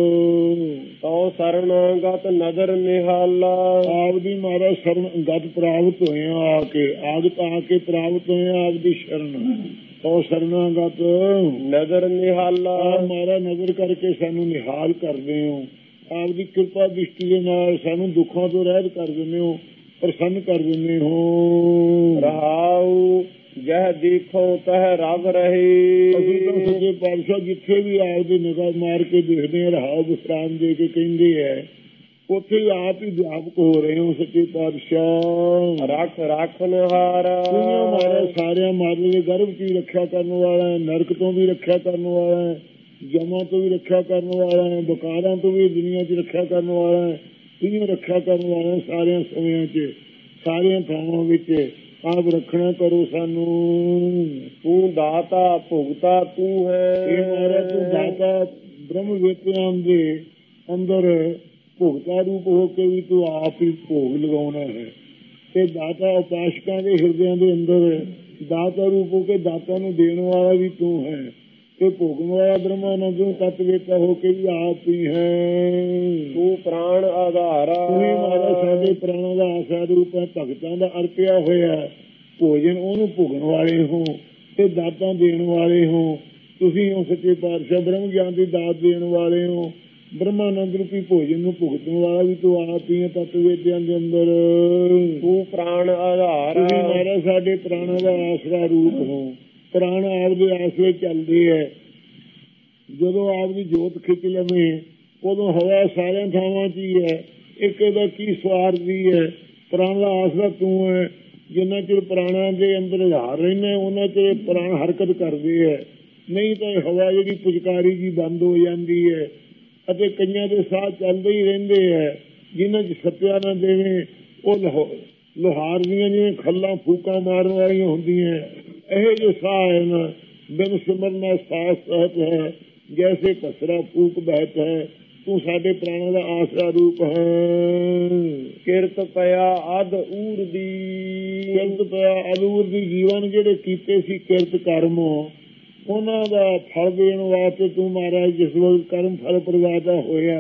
ਤਉ ਸਰਣਗਤ ਨਦਰ ਨਿਹਾਲਾ, ਆਪ ਦੀ ਮਹਾਰਾਜ ਸਰਣਗਤ ਪ੍ਰਾਪਤ ਹੋਏ ਆ ਕੇ, ਆਗਤ ਆ ਕੇ ਪ੍ਰਾਪਤ ਹੋਏ ਆਪ ਦੀ ਸ਼ਰਨ। ਤਉ ਸਰਣਗਤ ਨਦਰ ਨਿਹਾਲਾ, ਮਹਾਰਾਜ ਨਜ਼ਰ ਕਰਕੇ ਸਾਨੂੰ ਨਿਹਾਲ ਕਰਦੇ ਹੋ, ਆਪ ਦੀ ਕਿਰਪਾ ਦ੍ਰਿਸ਼ਟੀ ਦੇ ਨਾਲ ਸਾਨੂੰ ਦੁੱਖਾਂ ਤੋਂ ਰਹਿਤ ਕਰ ਦਿੰਦੇ ਹੋ, ਪ੍ਰਸੰਨ ਕਰ ਦਿੰਦੇ ਹੋ। ਰਹਾਉ ਜਹ ਦੇਖੋ ਤਹ ਰਬ ਰਹੇ, ਅਸੀਂ ਤਾਂ ਸੱਚੇ ਪਾਤਸ਼ਾਹ ਜਿੱਥੇ ਵੀ ਆਪਦੀ ਨਿਗਾਹ ਮਾਰ ਕੇ ਦੇਖਦੇ ਹਾਂ, ਰਹਾਉ ਵਿਸਰਾਮ ਦੇ ਕੇ ਕਹਿੰਦੇ ਹੈ ਉੱਥੇ ਆਪ ਹੀ ਵਿਆਪਕ ਹੋ ਰਹੇ ਹੋ ਸੱਚੇ ਪਾਤਸ਼ਾਹ। ਰਖ ਰਾਖਨਹਾਰਾ ਤੂੰ ਮਹਾਰਾਜ ਸਾਰਿਆਂ ਮਾਰਗ ਦੇ ਗਰਭ ਚ ਵੀ ਰੱਖਿਆ ਕਰਨ ਵਾਲਾ ਹੈ, ਨਰਕ ਤੋਂ ਵੀ ਰੱਖਿਆ ਕਰਨ ਵਾਲਾ ਹੈ, ਜਮਾਂ ਤੋਂ ਵੀ ਰੱਖਿਆ ਕਰਨ ਵਾਲਾ ਹੈ, ਬਕਾਰਾਂ ਤੋਂ ਵੀ ਦੁਨੀਆ ਚ ਰੱਖਿਆ ਕਰਨ ਵਾਲਾ ਹੈ। ਤੂੰ ਰੱਖਿਆ ਕਰਨ ਵਾਲਾ ਹੈ ਸਾਰਿਆਂ ਸਮਿਆਂ ਚ, ਸਾਰਿਆਂ ਥਾਵਾਂ ਵਿੱਚ। ਆਪ ਰੱਖਣਾ ਕਰੋ ਸਾਨੂੰ। ਤੂੰ ਦਾਤਾ ਭੁਗਤਾ ਤੂੰ ਹੈ। ਇਹ ਮਹਾਰਾਜ ਤੂੰ ਦਾਤਾ ਬ੍ਰਹਮ ਵਿਦਿਆ ਦੇ ਅੰਦਰ ਭੁਗਤਾ ਰੂਪ ਹੋ ਕੇ ਵੀ ਤੂੰ ਆਪ ਹੀ ਭੋਗ ਲਗਾਉਣਾ ਹੈ। ਤੇ ਦਾਤਾ ਉਪਾਸ਼ਕਾਂ ਦੇ ਹਿਰਦਿਆਂ ਦੇ ਅੰਦਰ ਦਾਤਾ ਰੂਪ ਹੋ ਕੇ ਦਾਤਾ ਨੂੰ ਦੇਣ ਵਾਲਾ ਵੀ ਤੂੰ ਹੈ। ਤੇ ਭੋਗਣ ਵਾਲਾ ਬ੍ਰਹਮਾਨੰਦ ਨੂੰ ਤਤ ਵੇਤਾ ਹੋ ਕੇ ਵੀ ਆਪ ਹੀ ਹੈ। ਤੂੰ ਪ੍ਰਾਣ ਆਧਾਰਾ ਤੂੰ ਹੀ ਮਹਾਰਾਜ ਸਾਡੇ ਪ੍ਰਾਣਾਂ ਦਾ ਆਸਰਾ ਰੂਪ ਹੈ। ਭਗਤਾਂ ਦਾ ਅਰਪਿਆ ਹੋਇਆ ਭੋਜਨ ਉਹਨੂੰ ਭੋਗਣ ਵਾਲੇ ਹੋ ਤੇ ਦਾਤਾਂ ਦੇਣ ਵਾਲੇ ਹੋ। ਤੁਸੀਂ ਹੋ ਸੱਚੇ ਪਾਤਸ਼ਾਹ, ਬ੍ਰਹਮ ਗਿਆਨ ਦੀ ਦਾਤ ਦੇਣ ਵਾਲੇ ਹੋ। ਬ੍ਰਹਮਾਨੰਦ ਰੂਪੀ ਭੋਜਨ ਨੂੰ ਭੁਗਤਣ ਵਾਲਾ ਵੀ ਤੂੰ ਆਪ ਹੀ ਹੈ। ਤਤ ਵੇਦਿਆਂ ਦੇ ਅੰਦਰ ਤੂੰ ਪ੍ਰਾਣ ਆਧਾਰ ਤੁਸੀਂ ਮਹਾਰਾਜ ਸਾਡੇ ਪ੍ਰਾਣਾਂ ਦਾ ਆਸਰਾ ਰੂਪ ਹੋ। ਪ੍ਰਾਣ ਆਪ ਦੇ ਆਸਰੇ ਚੱਲਦੇ ਹੈ। ਜਦੋਂ ਆਪ ਦੀ ਜੋਤ ਖਿੱਚ ਲਵੇਂ ਉਦੋਂ ਹਵਾ ਸਾਰਿਆਂ ਥਾਵਾਂ ਚ ਹੀ ਹੈ। ਇੱਕ ਇਹਦਾ ਕੀ ਸਵਾਰ ਵੀ ਹੈ। ਪ੍ਰਾਣ ਦਾ ਆਸਰਾ ਤੂੰ ਹੈ। ਜਿੰਨਾ ਚਿਰ ਪ੍ਰਾਣਾਂ ਦੇ ਅੰਦਰ ਹਾਰ ਰਹਿੰਦੇ ਉਹਨਾਂ ਚਿਰ ਪ੍ਰਾਣ ਹਰਕਤ ਕਰਦੇ ਹੈ। ਨਹੀਂ ਤਾਂ ਹਵਾ ਜਿਹੜੀ ਪੁਚਕਾਰੀ ਜੀ ਬੰਦ ਹੋ ਜਾਂਦੀ ਹੈ ਅਤੇ ਕਈਆਂ ਦੇ ਸਾਹ ਚੱਲਦੇ ਹੀ ਰਹਿੰਦੇ ਹੈ। ਜਿਨ੍ਹਾਂ ਚ ਸੱਤਿਆ ਨਾ ਦੇਵੇ ਉਹ ਲੋਹਾਰ ਦੀਆਂ ਜਿਵੇਂ ਖੱਲਾਂ ਫੂਕਾਂ ਮਾਰਨ ਵਾਲੀਆਂ ਹੁੰਦੀਆਂ। ਇਹ ਜੋ ਸਾਹ ਹੈ ਨਾ ਬਿਨ ਸਿਮਰਨਾ ਸਾਹ ਸਹਿਤ ਹੈ, ਜੈਸੇ ਕਸਰਾ ਫੂਕ ਬਹਿਤ ਹੈ। ਤੂੰ ਸਾਡੇ ਪ੍ਰਾਣਾਂ ਦਾ ਆਸਰਾ ਰੂਪ ਹੈ। ਕਿਰਤ ਪਿਆ ਅਧ ਊਰ ਦੀ ਕਿਰਤ ਪਿਆ ਅਦੂਰ ਦੀ ਜੀਵਨ ਜਿਹੜੇ ਕੀਤੇ ਸੀ ਕਿਰਤ ਕਰਮ ਉਹਨਾਂ ਦਾ ਫਲ ਦੇਣ ਵਾਸਤੇ ਤੂੰ ਮਹਾਰਾਜ ਜਿਸ ਵਕਤ ਕਰਮ ਫਲ ਪ੍ਰਦਾਤਾ ਹੋਇਆ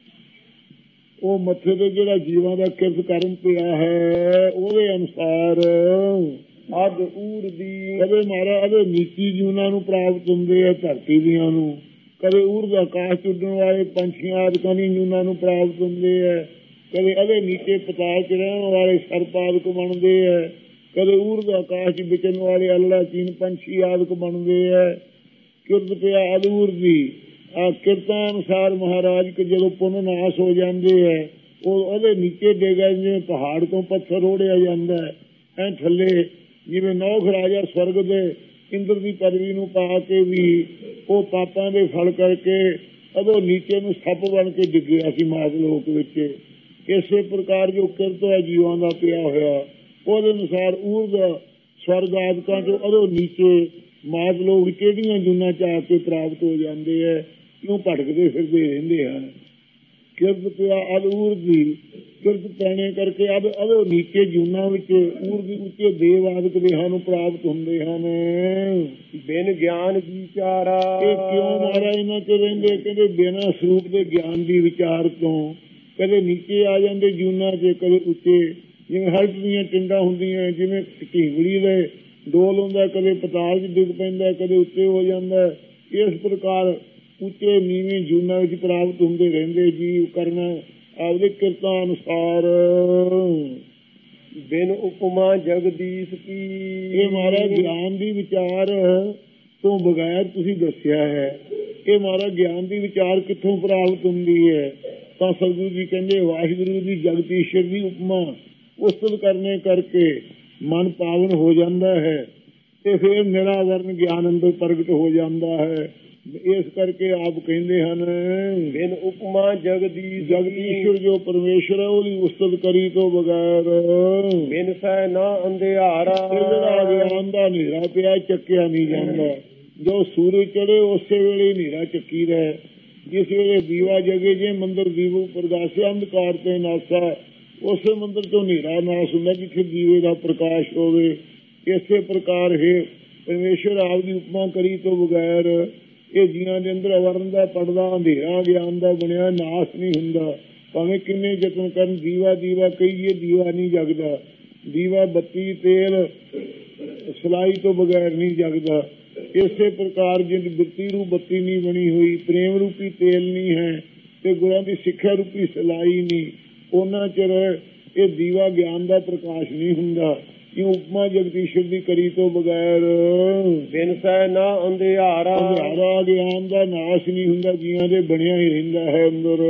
ਉਹ ਮੱਥੇ ਤੇ ਜਿਹੜਾ ਜੀਵਾਂ ਦਾ ਕਿਰਤ ਕਰਮ ਪਿਆ ਹੈ ਉਹਦੇ ਅਨੁਸਾਰ ਅਧ ਊਰ ਦੀ ਕਦੇ ਮਹਾਰਾਜ ਅਦੇ ਨੀਤੀ ਜੀਵਨਾਂ ਨੂੰ ਪ੍ਰਾਪਤ ਹੁੰਦੇ ਆ ਧਰਤੀ ਦੀਆਂ ਨੂੰ। ਕਦੇ ਊਰਜ ਆਕਾਸ਼ ਚ ਉੱਡਣ ਵਾਲੇ ਪੰਛੀਆਂ ਆਦਿਕਾਂ ਦੀ ਜੂਨਾਂ ਨੂੰ ਪ੍ਰਾਪਤ ਹੁੰਦੇ ਹੈ। ਕਦੇ ਅਦੇ ਨੀਚੇ ਪਤਾਲ ਚ ਰਹਿਣ ਵਾਲੇ ਸਰਪ ਆਦਿਕ ਬਣਦੇ ਹੈ। ਕਦੇ ਊਰਜ ਆਕਾਸ਼ ਚ ਵਿਚਰਨ ਵਾਲੇ ਅੱਲਾ ਚੀਨ ਪੰਛੀ ਆਦਿਕ ਬਣਦੇ ਹੈ। ਕਿਰਤ ਪਿਆ ਅਦੂਰ ਦੀ ਆ ਕਿਰਤਾਂ ਅਨੁਸਾਰ ਮਹਾਰਾਜ ਕਿ ਜਦੋਂ ਪੁੰਨ ਨਾਸ ਹੋ ਜਾਂਦੇ ਹੈ ਉਹ ਉਹਦੇ ਨੀਚੇ ਡੇਗਾ ਜਿਵੇਂ ਪਹਾੜ ਤੋਂ ਪੱਥਰ ਰੋੜਿਆ ਜਾਂਦਾ ਹੈ। ਐ ਥੱਲੇ ਜਿਵੇਂ ਨੌਖ ਰਾਜਾ ਸਵਰਗ ਦੇ ਇੰਦਰ ਦੀ ਪਦਵੀ ਨੂੰ ਪਾ ਕੇ ਵੀ ਉਹ ਪਾਪਾਂ ਦੇ ਫਲ ਕਰਕੇ ਉਦੋਂ ਨੀਚੇ ਨੂੰ ਸੱਪ ਬਣ ਕੇ ਡਿੱਗਿਆ ਸੀ ਮਾਤ ਲੋਕ ਵਿੱਚ। ਇਸੇ ਪ੍ਰਕਾਰ ਜੋ ਕਿਰਤ ਹੈ ਜੀਵਾਂ ਦਾ ਪਿਆ ਹੋਇਆ ਉਹਦੇ ਅਨੁਸਾਰ ਊਰਜ ਸਵਰਗ ਆਦਿਕਾਂ ਚੋਂ ਉਦੋਂ ਨੀਚੇ ਮਾਤ ਲੋਕ ਕਿਹੜੀਆਂ ਜੂਨਾਂ ਚ ਆ ਕੇ ਪ੍ਰਾਪਤ ਹੋ ਜਾਂਦੇ ਹੈ। ਕਿਉਂ ਭਟਕਦੇ ਫਿਰਦੇ ਰਹਿੰਦੇ ਹਨ। ਕਿਰਤ ਪਿਆ ਅਦ ਊਰ ਦੀ ਕਿਰਤ ਪੈਣੇ ਕਰਕੇ ਅਦੋਂ ਨੀਚੇ ਜੂਨਾਂ ਵਿੱਚ ਊਰ ਦੀ ਉੱਚੇ ਦੇਵ ਆਦਿਕ ਦੇਹਾਂ ਨੂੰ ਪ੍ਰਾਪਤ ਹੁੰਦੇ ਹਨ। ਬਿਨ ਗਿਆਨ ਵਿਚਾਰਾ ਇਹ ਕਿਉਂ ਮਹਾਰਾਜ ਇਹਨਾਂ ਚ ਰਹਿੰਦੇ ਕਹਿੰਦੇ ਬਿਨਾਂ ਸਰੂਪ ਦੇ ਗਿਆਨ ਦੀ ਵਿਚਾਰ ਤੋਂ ਕਦੇ ਨੀਚੇ ਆ ਜਾਂਦੇ ਜੂਨਾਂ ਚ ਕਦੇ ਉੱਚੇ। ਜਿਵੇਂ ਹਲਟ ਦੀਆਂ ਟਿੰਡਾਂ ਹੁੰਦੀਆਂ ਜਿਵੇਂ ਢੀਂਗੜੀ ਦੇ ਡੋਲ ਹੁੰਦਾ ਕਦੇ ਪਤਾਲ ਚ ਡਿੱਗ ਪੈਂਦਾ ਕਦੇ ਉੱਤੇ ਹੋ ਜਾਂਦਾ। ਇਸ ਪ੍ਰਕਾਰ ਉੱਚੇ ਨੀਵੇਂ ਜੂਨਾਂ ਵਿੱਚ ਪ੍ਰਾਪਤ ਹੁੰਦੇ ਰਹਿੰਦੇ ਜੀਵ ਕਰਨਾ ਆਪਦੇ ਕਿਰਤਾਂ ਅਨੁਸਾਰ। ਬਿਨ ਉਪਮਾ ਜਗਦੀਸ਼ ਕੀ ਇਹ ਮਹਾਰਾਜ ਗਿਆਨ ਦੀ ਵਿਚਾਰ ਤੋਂ ਬਗੈਰ ਤੁਸੀਂ ਦੱਸਿਆ ਹੈ। ਇਹ ਮਹਾਰਾਜ ਗਿਆਨ ਦੀ ਵਿਚਾਰ ਕਿੱਥੋਂ ਪ੍ਰਾਪਤ ਹੁੰਦੀ ਹੈ ਤਾਂ ਸਤਿਗੁਰੂ ਜੀ ਕਹਿੰਦੇ ਵਾਹਿਗੁਰੂ ਦੀ ਜਗਦੀਸ਼ਰ ਦੀ ਉਪਮਾ ਉਸਤਤ ਕਰਨੇ ਕਰਕੇ ਮਨ ਪਾਵਨ ਹੋ ਜਾਂਦਾ ਹੈ ਤੇ ਫਿਰ ਨਿਰਾਵਰਨ ਗਿਆਨ ਅੰਦਰ ਪ੍ਰਗਟ ਹੋ ਜਾਂਦਾ ਹੈ। ਇਸ ਕਰਕੇ ਆਪ ਕਹਿੰਦੇ ਹਨ ਬਿਨ ਉਪਮਾ ਜਗਦੀਸ਼ਰ ਜੋ ਪਰਮੇਸ਼ਰ ਹੈ ਉਹਦੀ ਉਸਤਤ ਕਰੀ ਤੋਂ ਬਗੈਰ ਬਿਨ ਸਹਿ ਨਾ ਅੰਧਿਆਰਾ ਜਿਹੜਾ ਗਿਆਨ ਦਾ ਹਨੇਰਾ ਪਿਆ ਚੱਕਿਆ ਨਹੀਂ ਜਾਂਦਾ। ਜੋ ਸੂਰਜ ਚੜੇ ਉਸੇ ਵੇਲੇ ਹਨੇਰਾ ਚੱਕੀ ਦਾ। ਜਿਸ ਵੇਲੇ ਦੀਵਾ ਜਗੇ ਜੇ ਮੰਦਰ ਦੀਵੋ ਪ੍ਰਗਾਸਿਆ ਅੰਧਕਾਰ ਤੇ ਨਾਸਾ ਉਸੇ ਮੰਦਰ ਤੋਂ ਹਨੇਰਾ ਨਾਸ ਹੁੰਦਾ ਜਿੱਥੇ ਦੀਵੇ ਦਾ ਪ੍ਰਕਾਸ਼ ਹੋਵੇ। ਇਸੇ ਪ੍ਰਕਾਰ ਹੈ ਪਰਮੇਸ਼ਰ ਆਪ ਦੀ ਉਪਮਾ ਕਰੀ ਤੋਂ ਬਗੈਰ ਇਹ ਜੀਆਂ ਦੇ ਅੰਦਰ ਅਵਰਨ ਦਾ ਪੜਦਾ ਅੰਧੇਰਾ ਗਿਆਨ ਦਾ ਬਣਿਆ ਨਾਸ ਨਹੀਂ ਹੁੰਦਾ। ਭਾਵੇਂ ਕਿੰਨੇ ਯਤਨ ਕਰਨ ਦੀਵਾ ਦੀਵਾ ਕਹੀਏ ਦੀਵਾ ਨਹੀਂ ਜਗਦਾ। ਦੀਵਾ ਬੱਤੀ ਤੇਲ ਸਲਾਈ ਤੋਂ ਬਗੈਰ ਨਹੀਂ ਜਗਦਾ। ਇਸੇ ਪ੍ਰਕਾਰ ਜਿੰਦ ਬਿਰਤੀ ਰੂ ਬੱਤੀ ਨਹੀਂ ਬਣੀ ਹੋਈ ਪ੍ਰੇਮ ਰੂਪੀ ਤੇਲ ਨਹੀਂ ਹੈ ਤੇ ਗੁਰਾਂ ਦੀ ਸਿੱਖਿਆ ਰੂਪੀ ਸਲਾਈ ਨਹੀਂ ਉਹਨਾਂ ਚਿਰ ਇਹ ਦੀਵਾ ਗਿਆਨ ਦਾ ਪ੍ਰਕਾਸ਼ ਨਹੀਂ ਹੁੰਦਾ। ਕਿ ਉਪਮਾ ਜਗਦੀਸ਼ਰ ਦੀ ਕਰੀ ਤੋਂ ਬਗੈਰ ਬਿਨਸੈ ਨਾ ਅੰਧਿਆਰਾ। ਅੰਧਿਆਰਾ ਗਿਆਨ ਦਾ ਨਾਸ਼ ਨਹੀਂ ਹੁੰਦਾ, ਜੀਆਂ ਦੇ ਬਣਿਆ ਹੀ ਰਹਿੰਦਾ ਹੈ ਅੰਦਰ।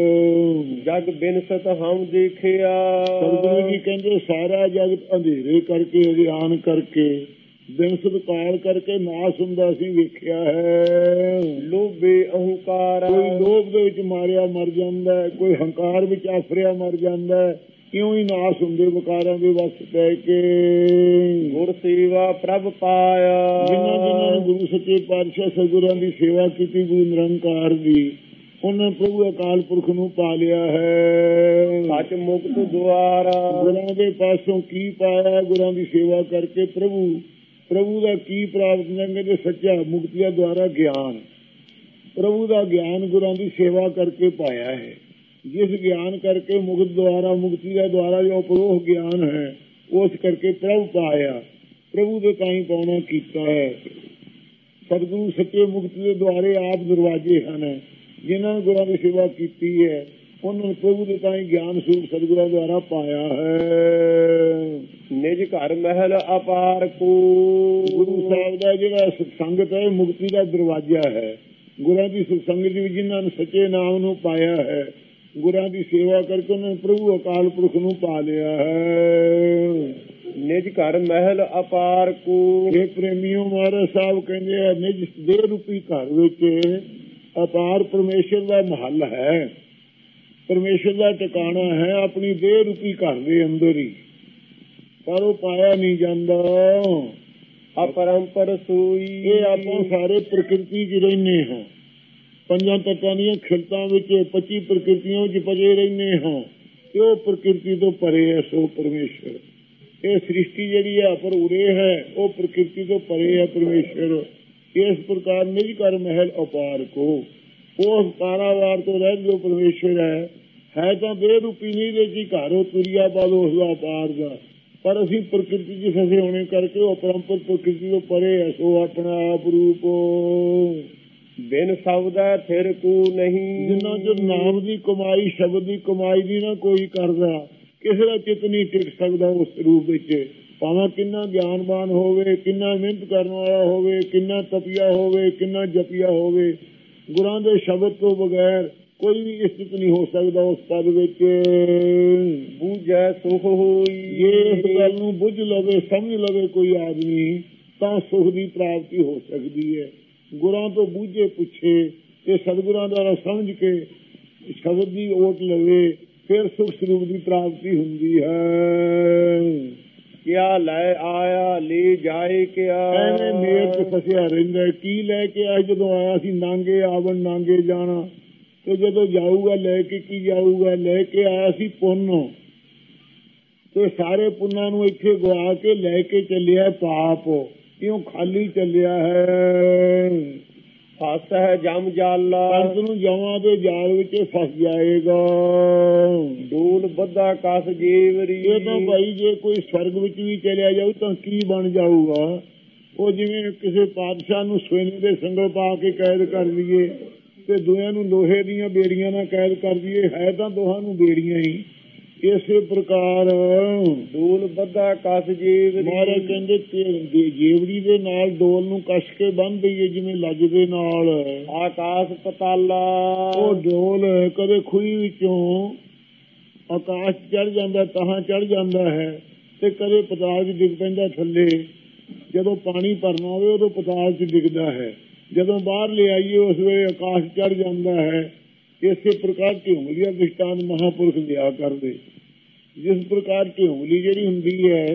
ਜਗ ਬਿਨਸਤ ਹਮ ਦੇਖਿਆ। ਸਤਿਗੁਰੂ ਜੀ ਕਹਿੰਦੇ ਸਾਰਾ ਜਗਤ ਅੰਧੇਰੇ ਕਰਕੇ, ਅਗਿਆਨ ਕਰਕੇ, ਬਿਨਸਤ ਕਾਲ ਕਰਕੇ ਨਾਸ਼ ਹੁੰਦਾ ਅਸੀਂ ਵੇਖਿਆ ਹੈ। ਲੋਭੇ ਅਹੰਕਾਰ। ਕੋਈ ਲੋਭ ਦੇ ਵਿੱਚ ਮਾਰਿਆ ਮਰ ਜਾਂਦਾ, ਕੋਈ ਹੰਕਾਰ ਵਿੱਚ ਆਫਰਿਆ ਮਰ ਜਾਂਦਾ। ਕਿਉਂ ਹੀ ਨਾਸ਼ ਹੁੰਦੇ ਵਿਕਾਰਾਂ ਦੇ ਵਸ ਪੈ ਕੇ। ਗੁਰ ਸੇਵਾ ਪ੍ਰਭ ਪਾਇਆ। ਜਿਨ੍ਹਾਂ ਨੇ ਗੁਰੂ ਸੱਚੇ ਪਾਤਸ਼ਾਹ ਸਤਿਗੁਰਾਂ ਦੀ ਸੇਵਾ ਕੀਤੀ, ਗੁਰੂ ਨਿਰੰਕਾਰ ਦੀ, ਉਹਨਾਂ ਪ੍ਰਭੂ ਅਕਾਲ ਪੁਰਖ ਨੂੰ ਪਾ ਲਿਆ ਹੈ। ਸੱਚ ਮੁਕਤ ਦੁਆਰਾ। ਗੁਰਾਂ ਦੇ ਪਾਸੋਂ ਕੀ ਪਾਇਆ? ਗੁਰਾਂ ਦੀ ਸੇਵਾ ਕਰਕੇ ਪ੍ਰਭੂ ਦਾ ਕੀ ਪ੍ਰਾਪਤ ਕਹਿੰਦੇ? ਸੱਚਾ ਮੁਕਤੀਆ ਦੁਆਰਾ ਗਿਆਨ। ਪ੍ਰਭੂ ਦਾ ਗਿਆਨ ਗੁਰਾਂ ਦੀ ਸੇਵਾ ਕਰਕੇ ਪਾਇਆ ਹੈ। ਜਿਸ ਗਿਆਨ ਕਰਕੇ ਮੁਕਤ ਦੁਆਰਾ, ਮੁਕਤੀ ਦਾ ਦੁਆਰਾ ਜੋ ਪਰੋਹ ਗਿਆਨ ਹੈ, ਉਸ ਕਰਕੇ ਪ੍ਰਭੂ ਪਾਇਆ। ਪ੍ਰਭੂ ਦੇ ਤਾਈਂ ਪਾਉਣਾ ਕੀਤਾ ਹੈ। ਸਤਿਗੁਰੂ ਸੱਚੇ ਮੁਕਤੀ ਦੇ ਦੁਆਰੇ ਆਪ ਦਰਵਾਜ਼ੇ ਹਨ। ਜਿਨ੍ਹਾਂ ਨੇ ਗੁਰਾਂ ਦੀ ਸੇਵਾ ਕੀਤੀ ਹੈ, ਉਹਨਾਂ ਨੂੰ ਪ੍ਰਭੂ ਦੇ ਤਾਈਂ ਗਿਆਨ ਸਰੂਪ ਸਤਿਗੁਰਾਂ ਦੁਆਰਾ ਪਾਇਆ ਹੈ। ਨਿਜ ਘਰ ਮਹਿਲ ਅਪਾਰ ਕੋ। ਗੁਰੂ ਸਾਹਿਬ ਦਾ ਜਿਹੜਾ ਸਤਸੰਗਤ ਹੈ, ਮੁਕਤੀ ਦਾ ਦਰਵਾਜ਼ਾ ਹੈ। ਗੁਰਾਂ ਦੀ ਸਤਸੰਗਤ ਵਿੱਚ ਜਿਨ੍ਹਾਂ ਨੇ ਸੱਚੇ ਨਾਮ ਨੂੰ ਪਾਇਆ ਹੈ, ਗੁਰਾਂ ਦੀ ਸੇਵਾ ਕਰਕੇ ਉਹਨਾਂ ਨੇ ਪ੍ਰਭੂ ਅਕਾਲ ਪੁਰਖ ਨੂੰ ਪਾ ਲਿਆ ਹੈ। ਨਿਜ ਘਰ ਮਹਿਲ ਅਪਾਰ ਕੋ। ਇਹ ਪ੍ਰੇਮੀਓ ਮਹਾਰਾਜ ਸਾਹਿਬ ਕਹਿੰਦੇ ਆ, ਨਿਜ ਦੇਹ ਰੂਪੀ ਘਰ ਵਿੱਚ ਅਪਾਰ ਪਰਮੇਸ਼ਰ ਦਾ ਮਹੱਲ ਹੈ, ਪਰਮੇਸ਼ਰ ਦਾ ਟਿਕਾਣਾ ਹੈ ਆਪਣੀ ਦੇਹ ਰੂਪੀ ਘਰ ਦੇ ਅੰਦਰ ਹੀ, ਪਰ ਉਹ ਪਾਇਆ ਨਹੀਂ ਜਾਂਦਾ। ਅਪਰੰਪਰ ਸੋਈ। ਇਹ ਆਪਾਂ ਸਾਰੇ ਪ੍ਰਕਿਰਤੀ 'ਚ ਰਹਿੰਦੇ ਹਾਂ, ਪੰਜਾਂ ਤੱਤਾਂ ਦੀਆਂ ਖਿਲਤਾਂ ਵਿੱਚ 25 ਪ੍ਰਕਿਰਤੀਆਂ ਵਿੱਚ ਪਜੇ ਰਹਿੰਦੇ ਹਾਂ, ਤੇ ਉਹ ਪ੍ਰਕਿਰਤੀ ਤੋਂ ਪਰੇ ਹੈ ਸੋ ਪਰਮੇਸ਼ਰ। ਇਹ ਸ੍ਰਿਸ਼ਟੀ ਜਿਹੜੀ ਹੈ ਪਰ ਉਰੇ ਹੈ, ਉਹ ਪ੍ਰਕਿਰਤੀ ਤੋਂ ਪਰੇ ਹੈ ਪਰਮੇਸ਼ਰ। ਇਸ ਪ੍ਰਕਾਰ ਨਿਜ ਘਰ ਮਹਿਲ ਅਪਾਰ ਕੋ। ਉਸ ਕਾਰਾਵਾਰ ਤੋਂ ਰਹਿ ਜੋ ਪਰਮੇਸ਼ਰ ਹੈ ਤਾਂ ਦੇਹ ਰੂਪੀ ਨਹੀਂ ਦੇ ਜੀ ਘਰ, ਉਹ ਤੁਰਿਆ ਬਾਦ ਉਸ ਦਾ ਅਪਾਰ ਦਾ, ਪਰ ਅਸੀਂ ਪ੍ਰਕਿਰਤੀ 'ਚ ਫਸੇ ਹੋਣੇ ਕਰਕੇ ਉਹ ਅਪਰੰਪਰ ਪ੍ਰਕਿਰਤੀ ਤੋਂ ਪਰੇ ਹੈ ਸੋ ਆਪਣਾ ਆਪ ਰੂਪ। ਬਿਨ ਸ਼ਬਦ ਥਿਰ ਕੋ ਨਹੀਂ। ਜਿੰਨਾ ਚਿਰ ਨਾਮ ਦੀ ਕਮਾਈ, ਸ਼ਬਦ ਦੀ ਕਮਾਈ ਦੀ ਨਾ ਕੋਈ ਕਰਦਾ, ਕਿਸੇ ਦਾ ਚਿੱਤ ਨਹੀਂ ਟਿਕ ਸਕਦਾ ਉਸ ਰੂਪ ਵਿੱਚ। ਭਾਵੇਂ ਕਿੰਨਾ ਗਿਆਨਵਾਨ ਹੋਵੇ, ਕਿੰਨਾ ਮਿਹਨਤ ਕਰਨ ਵਾਲਾ ਹੋਵੇ, ਕਿੰਨਾ ਤਪਿਆ ਹੋਵੇ, ਕਿੰਨਾ ਜਪਿਆ ਹੋਵੇ, ਗੁਰਾਂ ਦੇ ਸ਼ਬਦ ਤੋਂ ਬਗੈਰ ਕੋਈ ਵੀ ਸਥਿਤ ਨਹੀਂ ਹੋ ਸਕਦਾ ਉਸ ਪਦ ਵਿੱਚ। ਬੂਝੈ ਸੁਖ ਹੋਈ। ਜੇ ਇਸ ਗੱਲ ਨੂੰ ਬੁੱਝ ਲਵੇ, ਸਮਝ ਲਵੇ ਕੋਈ ਆਦਮੀ, ਤਾਂ ਸੁਖ ਦੀ ਪ੍ਰਾਪਤੀ ਹੋ ਸਕਦੀ ਹੈ। ਗੁਰਾਂ ਤੋਂ ਬੂਝੇ ਪੁੱਛੇ ਤੇ ਸਤਿਗੁਰਾਂ ਦੁਆਰਾ ਸਮਝ ਕੇ ਸ਼ਬਦ ਦੀ ਓਟ ਲਵੇ, ਫਿਰ ਸੁਖ ਸਰੂਪ ਦੀ ਪ੍ਰਾਪਤੀ ਹੁੰਦੀ ਹੈ। ਕਿਆ ਲੈ ਆਇਆ ਲੈ ਜਾਏ ਕਿਆ। ਐਵੇਂ ਮੇਰ ਤੇ ਫਸਿਆ ਰਹਿੰਦਾ। ਕੀ ਲੈ ਕੇ ਆਇਆ? ਜਦੋਂ ਆਇਆ ਸੀ ਨਾਂਗੇ ਆਵਣ ਨਾਂਗੇ ਜਾਣਾ, ਤੇ ਜਦੋਂ ਜਾਊਗਾ ਲੈ ਕੇ ਕੀ ਜਾਊਗਾ? ਲੈ ਕੇ ਆਇਆ ਸੀ ਪੁੰਨ, ਤੇ ਸਾਰੇ ਪੁੰਨਾਂ ਨੂੰ ਇੱਥੇ ਗਵਾ ਕੇ ਲੈ ਕੇ ਚੱਲਿਆ ਪਾਪ। ਕਿਉਂ ਖਾਲੀ ਚੱਲਿਆ ਹੈ? ਫਸ ਹੈ ਜਮ ਜਾਲਾ। ਪੰਥ ਨੂੰ ਜਮਾਂ ਦੇ ਜਾਲ ਵਿੱਚ ਫਸ ਜਾਏਗਾ। ਡੂਲ ਬੱਧਾ ਕਸ ਜੀਵਰੀ। ਇਹ ਤਾਂ ਭਾਈ ਜੇ ਕੋਈ ਸਵਰਗ ਵਿੱਚ ਵੀ ਚਲਿਆ ਜਾਊ ਤਾਂ ਕੀ ਬਣ ਜਾਊਗਾ? ਉਹ ਜਿਵੇਂ ਕਿਸੇ ਪਾਤਸ਼ਾਹ ਨੂੰ ਸੋਨੇ ਦੇ ਸੰਗਲ ਪਾ ਕੇ ਕੈਦ ਕਰ ਲਈਏ ਤੇ ਦੋਹਾਂ ਨੂੰ ਲੋਹੇ ਦੀਆਂ ਬੇੜੀਆਂ ਨਾਲ ਕੈਦ ਕਰ ਦਈਏ, ਹੈ ਤਾਂ ਦੋਹਾਂ ਨੂੰ ਬੇੜੀਆਂ ਹੀ। ਇਸੇ ਪ੍ਰਕਾਰ ਡੋਲ ਬੱਧਾ ਕਸ ਜੀਵਰੀ। ਮਹਾਰਾਜ ਕਹਿੰਦੇ ਜੇਵੜੀ ਦੇ ਨਾਲ ਡੋਲ ਨੂੰ ਕੱਸ ਕੇ ਬੰਨ੍ਹ ਦਈਏ ਜਿਵੇਂ ਲੱਜ ਦੇ ਨਾਲ। ਆਕਾਸ਼ ਪਤਾਲਾ। ਉਹ ਡੋਲ ਕਦੇ ਖੂਹੀ ਵਿੱਚੋਂ ਆਕਾਸ਼ ਚੜ ਜਾਂਦਾ, ਤਾਹਾਂ ਚੜ ਜਾਂਦਾ ਹੈ, ਤੇ ਕਦੇ ਪਤਾਲ 'ਚ ਡਿੱਗ ਪੈਂਦਾ ਥੱਲੇ। ਜਦੋਂ ਪਾਣੀ ਭਰਨਾ ਹੋਵੇ ਉਦੋਂ ਪਤਾਲ 'ਚ ਡਿੱਗਦਾ ਹੈ, ਜਦੋਂ ਬਾਹਰ ਲਿਆਈਏ ਉਸ ਵੇਲੇ ਆਕਾਸ਼ ਚੜ ਜਾਂਦਾ ਹੈ। ਇਸੇ ਪ੍ਰਕਾਰ ਢਿਉਂਗਲੀਆ ਦ੍ਰਿਸ਼ਟਾਂਤ ਮਹਾਂਪੁਰਖ ਦਿਆ ਕਰਦੇ। ਜਿਸ ਪ੍ਰਕਾਰ ਢਿਉਂਗਲੀ ਜਿਹੜੀ ਹੁੰਦੀ ਹੈ,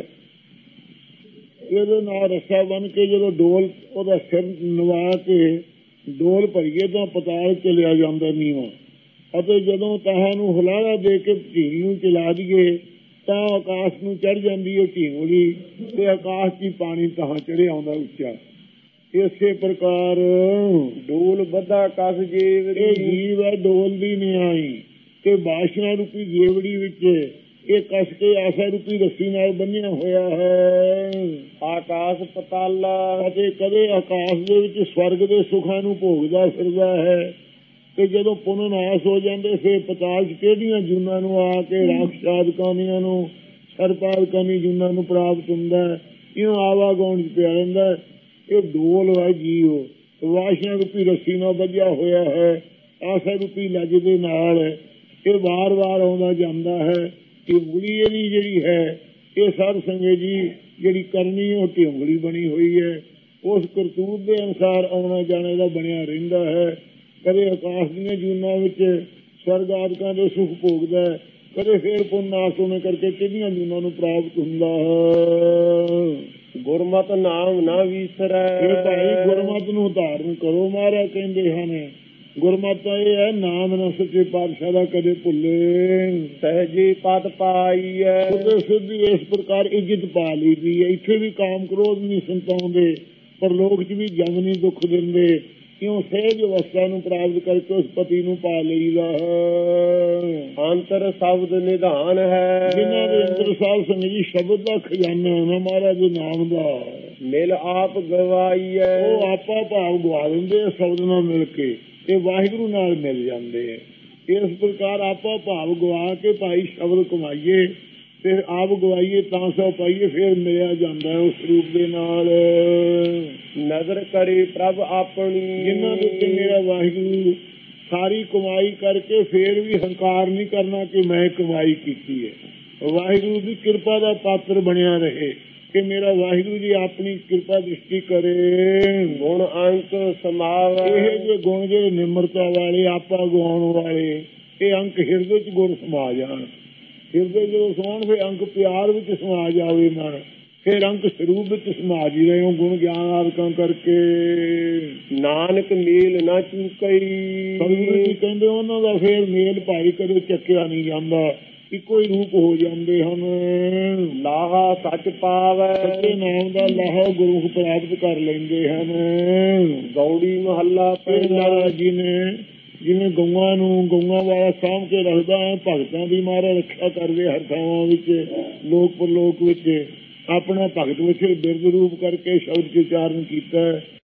ਇਹਦੇ ਨਾਲ ਰੱਸਾ ਬੰਨ ਕੇ ਜਦੋਂ ਡੋਲ ਉਹਦਾ ਸਿਰ ਨਵਾ ਕੇ ਡੋਲ ਭਰੀਏ ਤਾਂ ਪਤਾਲ ਚਲਿਆ ਜਾਂਦਾ ਨੀਵਾਂ, ਅਤੇ ਜਦੋਂ ਤਾਹਾਂ ਨੂੰ ਹੁਲਾਰਾ ਦੇ ਕੇ ਢੀਂਗ ਨੂੰ ਚਲਾ ਦਈਏ ਤਾਂ ਆਕਾਸ਼ ਨੂੰ ਚੜ ਜਾਂਦੀ ਹੈ ਢਿਉਂਗਲੀ, ਤੇ ਆਕਾਸ਼ 'ਚ ਪਾਣੀ ਤਾਹਾਂ ਚੜਿਆ ਆਉਂਦਾ ਉੱਚਾ। ਇਸੇ ਪ੍ਰਕਾਰ ਡੋਲ ਬੱਧਾ ਕਸ ਜੀਵਰੀ। ਇਹ ਜੀਵ ਹੈ ਡੋਲ ਦੀ ਨਿਆਈ, ਤੇ ਬਾਸ਼ਨਾ ਰੂਪੀ ਜੇਵੜੀ ਵਿੱਚ ਇਹ ਕੱਸ ਕੇ ਆਸਾ ਰੂਪੀ ਰੱਸੀ ਨਾਲ ਬੰਨਿਆ ਹੋਇਆ ਹੈ। ਆਕਾਸ਼ ਪਤਾਲਾ। ਅਤੇ ਕਦੇ ਆਕਾਸ਼ ਦੇ ਵਿੱਚ ਸਵਰਗ ਦੇ ਸੁੱਖਾਂ ਨੂੰ ਭੋਗਦਾ ਫਿਰਦਾ ਹੈ, ਤੇ ਜਦੋਂ ਪੁੰਨ ਨਾਸ ਹੋ ਜਾਂਦੇ ਫਿਰ ਪਤਾਲ 'ਚ ਕਿਹੜੀਆਂ ਜੂਨਾਂ ਨੂੰ ਆ ਕੇ ਰਾਖਸ਼ਾਦਕਾਨੀਆਂ ਨੂੰ ਸਰਪਾਲਕਾਂ ਦੀ ਜੂਨਾਂ ਨੂੰ ਪ੍ਰਾਪਤ ਹੁੰਦਾ। ਇਹਨੂੰ ਆਵਾਗਾਉਣ ਚ ਪਿਆ ਰਹਿੰਦਾ। ਇਹ ਡੋਲ ਹੈ ਜੀਓ, ਵਾਸ਼ਿਆਂ ਰੂਪੀ ਰੱਸੀ ਨਾਲ ਬੱਝਿਆ ਹੋਇਆ ਹੈ, ਆਸਾ ਰੂਪੀ ਲੱਜ ਦੇ ਨਾਲ ਇਹ ਵਾਰ ਵਾਰ ਆਉਂਦਾ ਜਾਂਦਾ ਹੈ। ਇਹ ਉਂਗਲੀ ਇਹਦੀ ਜਿਹੜੀ ਹੈ ਇਹ ਸਾਧ ਸੰਗਤ ਜੀ ਜਿਹੜੀ ਕਰਨੀ ਉਹ ਤੇ ਉਂਗਲੀ ਬਣੀ ਹੋਈ ਹੈ। ਉਸ ਕਰਤੂਤ ਦੇ ਅਨੁਸਾਰ ਆਉਣਾ ਜਾਣੇ ਦਾ ਬਣਿਆ ਰਹਿੰਦਾ ਹੈ। ਕਦੇ ਆਕਾਸ਼ ਦੀਆਂ ਜੂਨਾਂ ਵਿੱਚ ਸਵਰਗ ਆਦਿਕਾਂ ਦੇ ਸੁੱਖ ਭੋਗਦਾ, ਕਦੇ ਫੇਰ ਪੁੰਨਾਸ ਹੋਣੇ ਕਰਕੇ ਕਿਹੜੀਆਂ ਜੂਨਾਂ ਨੂੰ ਪ੍ਰਾਪਤ ਹੁੰਦਾ ਹੈ। ਗੁਰਮਤਿ ਨਾਮ ਨਾ ਵਿਸਰੈ। ਇਹ ਭਾਈ ਗੁਰਮਤਿ ਨੂੰ ਧਾਰਨ ਕਰੋ। ਮਹਾਰਾਜ ਕਹਿੰਦੇ ਹਨ ਗੁਰਮਤਿ ਇਹ ਹੈ ਨਾਮ ਨਾ ਸੱਚੇ ਪਾਤਸ਼ਾਹ ਦਾ ਕਦੇ ਭੁੱਲੇ। ਸਹਿਜੀ ਪਦ ਪਾਈਐ। ਉਹਦੇ ਸਿੱਧੀ ਇਸ ਪ੍ਰਕਾਰ ਇੱਜ਼ਤ ਪਾ ਲਈ ਦੀ ਹੈ। ਇੱਥੇ ਵੀ ਕਾਮ ਕ੍ਰੋਧ ਨਹੀਂ ਸੰਤਾਉਂਦੇ, ਪਰ ਲੋਕ ਚ ਵੀ ਜੰਗ ਨਹੀਂ ਦੁੱਖ ਦਿੰਦੇ। ਕਿਉਂ ਸਹਿਜ ਅਵਸਥਾ ਨੂੰ ਪ੍ਰਾਪਤ ਕਰਕੇ ਉਸ ਪਤੀ ਨੂੰ ਪਾ ਲਈਦਾ ਹੈ। ਅੰਤਰ ਸ਼ਬਦ ਨਿਧਾਨ ਹੈ। ਜਿਨ੍ਹਾਂ ਦੇ ਅੰਦਰ ਸਾਧ ਸੰਗਤ ਜੀ ਸ਼ਬਦ ਦਾ ਖਜ਼ਾਨਾ ਹੈ ਨਾ ਮਹਾਰਾਜ ਦੇ ਨਾਮ ਦਾ, ਮਿਲ ਆਪ ਗਵਾਈਐ। ਉਹ ਆਪਾ ਭਾਵ ਗਵਾ ਦਿੰਦੇ ਸ਼ਬਦ ਨਾਲ ਮਿਲ ਕੇ, ਇਹ ਵਾਹਿਗੁਰੂ ਨਾਲ ਮਿਲ ਜਾਂਦੇ। ਇਸ ਪ੍ਰਕਾਰ ਆਪਾ ਭਾਵ ਗਵਾ ਕੇ ਭਾਈ ਸ਼ਬਦ ਕਮਾਈਏ, ਫਿਰ ਆਪ ਗਵਾਈਏ ਤਾਂ ਸੋ ਪਾਈਏ, ਫਿਰ ਮਿਲਿਆ ਜਾਂਦਾ ਉਸ ਰੂਪ ਦੇ ਨਾਲ। ਨਜ਼ਰ ਕਰੀ ਪ੍ਰਭ ਆਪਣੀ। ਜਿਨ੍ਹਾਂ ਦੇ ਉੱਤੇ ਮੇਰਾ ਵਾਹਿਗੁਰੂ ਸਾਰੀ ਕਮਾਈ ਕਰਕੇ ਫੇਰ ਵੀ ਹੰਕਾਰ ਨਹੀਂ ਕਰਨਾ ਕਿ ਮੈਂ ਕਮਾਈ ਕੀਤੀ ਹੈ। ਵਾਹਿਗੁਰੂ ਦੀ ਕਿਰਪਾ ਦਾ ਪਾਤਰ ਬਣਿਆ ਰਹੇ ਕਿ ਮੇਰਾ ਵਾਹਿਗੁਰੂ ਜੀ ਆਪਣੀ ਕਿਰਪਾ ਦ੍ਰਿਸ਼ਟੀ ਕਰੇ। ਗੁਣ ਅੰਕ ਸਮਾਵੈ। ਇਹ ਜੇ ਗੁਣ ਜਿਹੜੇ ਨਿਮਰਤਾ ਵਾਲੇ, ਆਪਾ ਗਵਾਉਣ ਵਾਲੇ, ਇਹ ਅੰਕ ਹਿਰਦੇ ਚ ਗੁਣ ਸਮਾ ਜਾਣ। ਹਿਰਦੇ ਜਦੋਂ ਸਮਾਉਣ ਫਿਰ ਅੰਕ ਪਿਆਰ ਵਿੱਚ ਸਮਾ ਜਾਵੇ ਮਨ, ਫਿਰ ਅੰਕ ਸਰੂਪ ਵਿੱਚ ਸਮਾ ਜੀ ਰਹੇ ਹੋ ਗੁਣ ਗਿਆਨ ਆਦਿਕਾਂ ਕਰਕੇ। ਨਾਨਕ ਮੇਲ ਨਾ ਚੁਕਈ। ਸਤਿਗੁਰੂ ਜੀ ਕਹਿੰਦੇ ਉਹਨਾਂ ਦਾ ਫੇਰ ਮੇਲ ਭਾਈ ਕਦੇ ਚੱਕਿਆ ਨਹੀਂ ਜਾਂਦਾ, ਇੱਕੋ ਹੀ ਰੂਪ ਹੋ ਜਾਂਦੇ ਹਨ। ਲਾਹਾ ਸੱਚ ਪਾਵੈ। ਸੱਚੇ ਨਾਮ ਦਾ ਲਾਹਾ ਗੁਰੂ ਪ੍ਰਾਪਤ ਕਰ ਲੈਂਦੇ ਹਨ। ਗੌੜੀ ਮਹੱਲਾ ਪਹਿਲਾ। ਜੀ ਨੇ ਜਿਵੇਂ ਗਊਆਂ ਨੂੰ ਗਊਆਂ ਵਾਲਾ ਸਾਂਭ ਕੇ ਰੱਖਦਾ ਹੈ, ਭਗਤਾਂ ਦੀ ਮਹਾਰਾਜ ਰੱਖਿਆ ਕਰਦੇ ਹਰ ਥਾਵਾਂ ਵਿੱਚ, ਲੋਕ ਪਰਲੋਕ ਵਿੱਚ ਆਪਣਾ ਭਗਤ ਵਿੱਚ ਬਿਰਧ ਰੂਪ ਕਰਕੇ ਸ਼ਬਦ ਉਚਾਰਨ ਕੀਤਾ।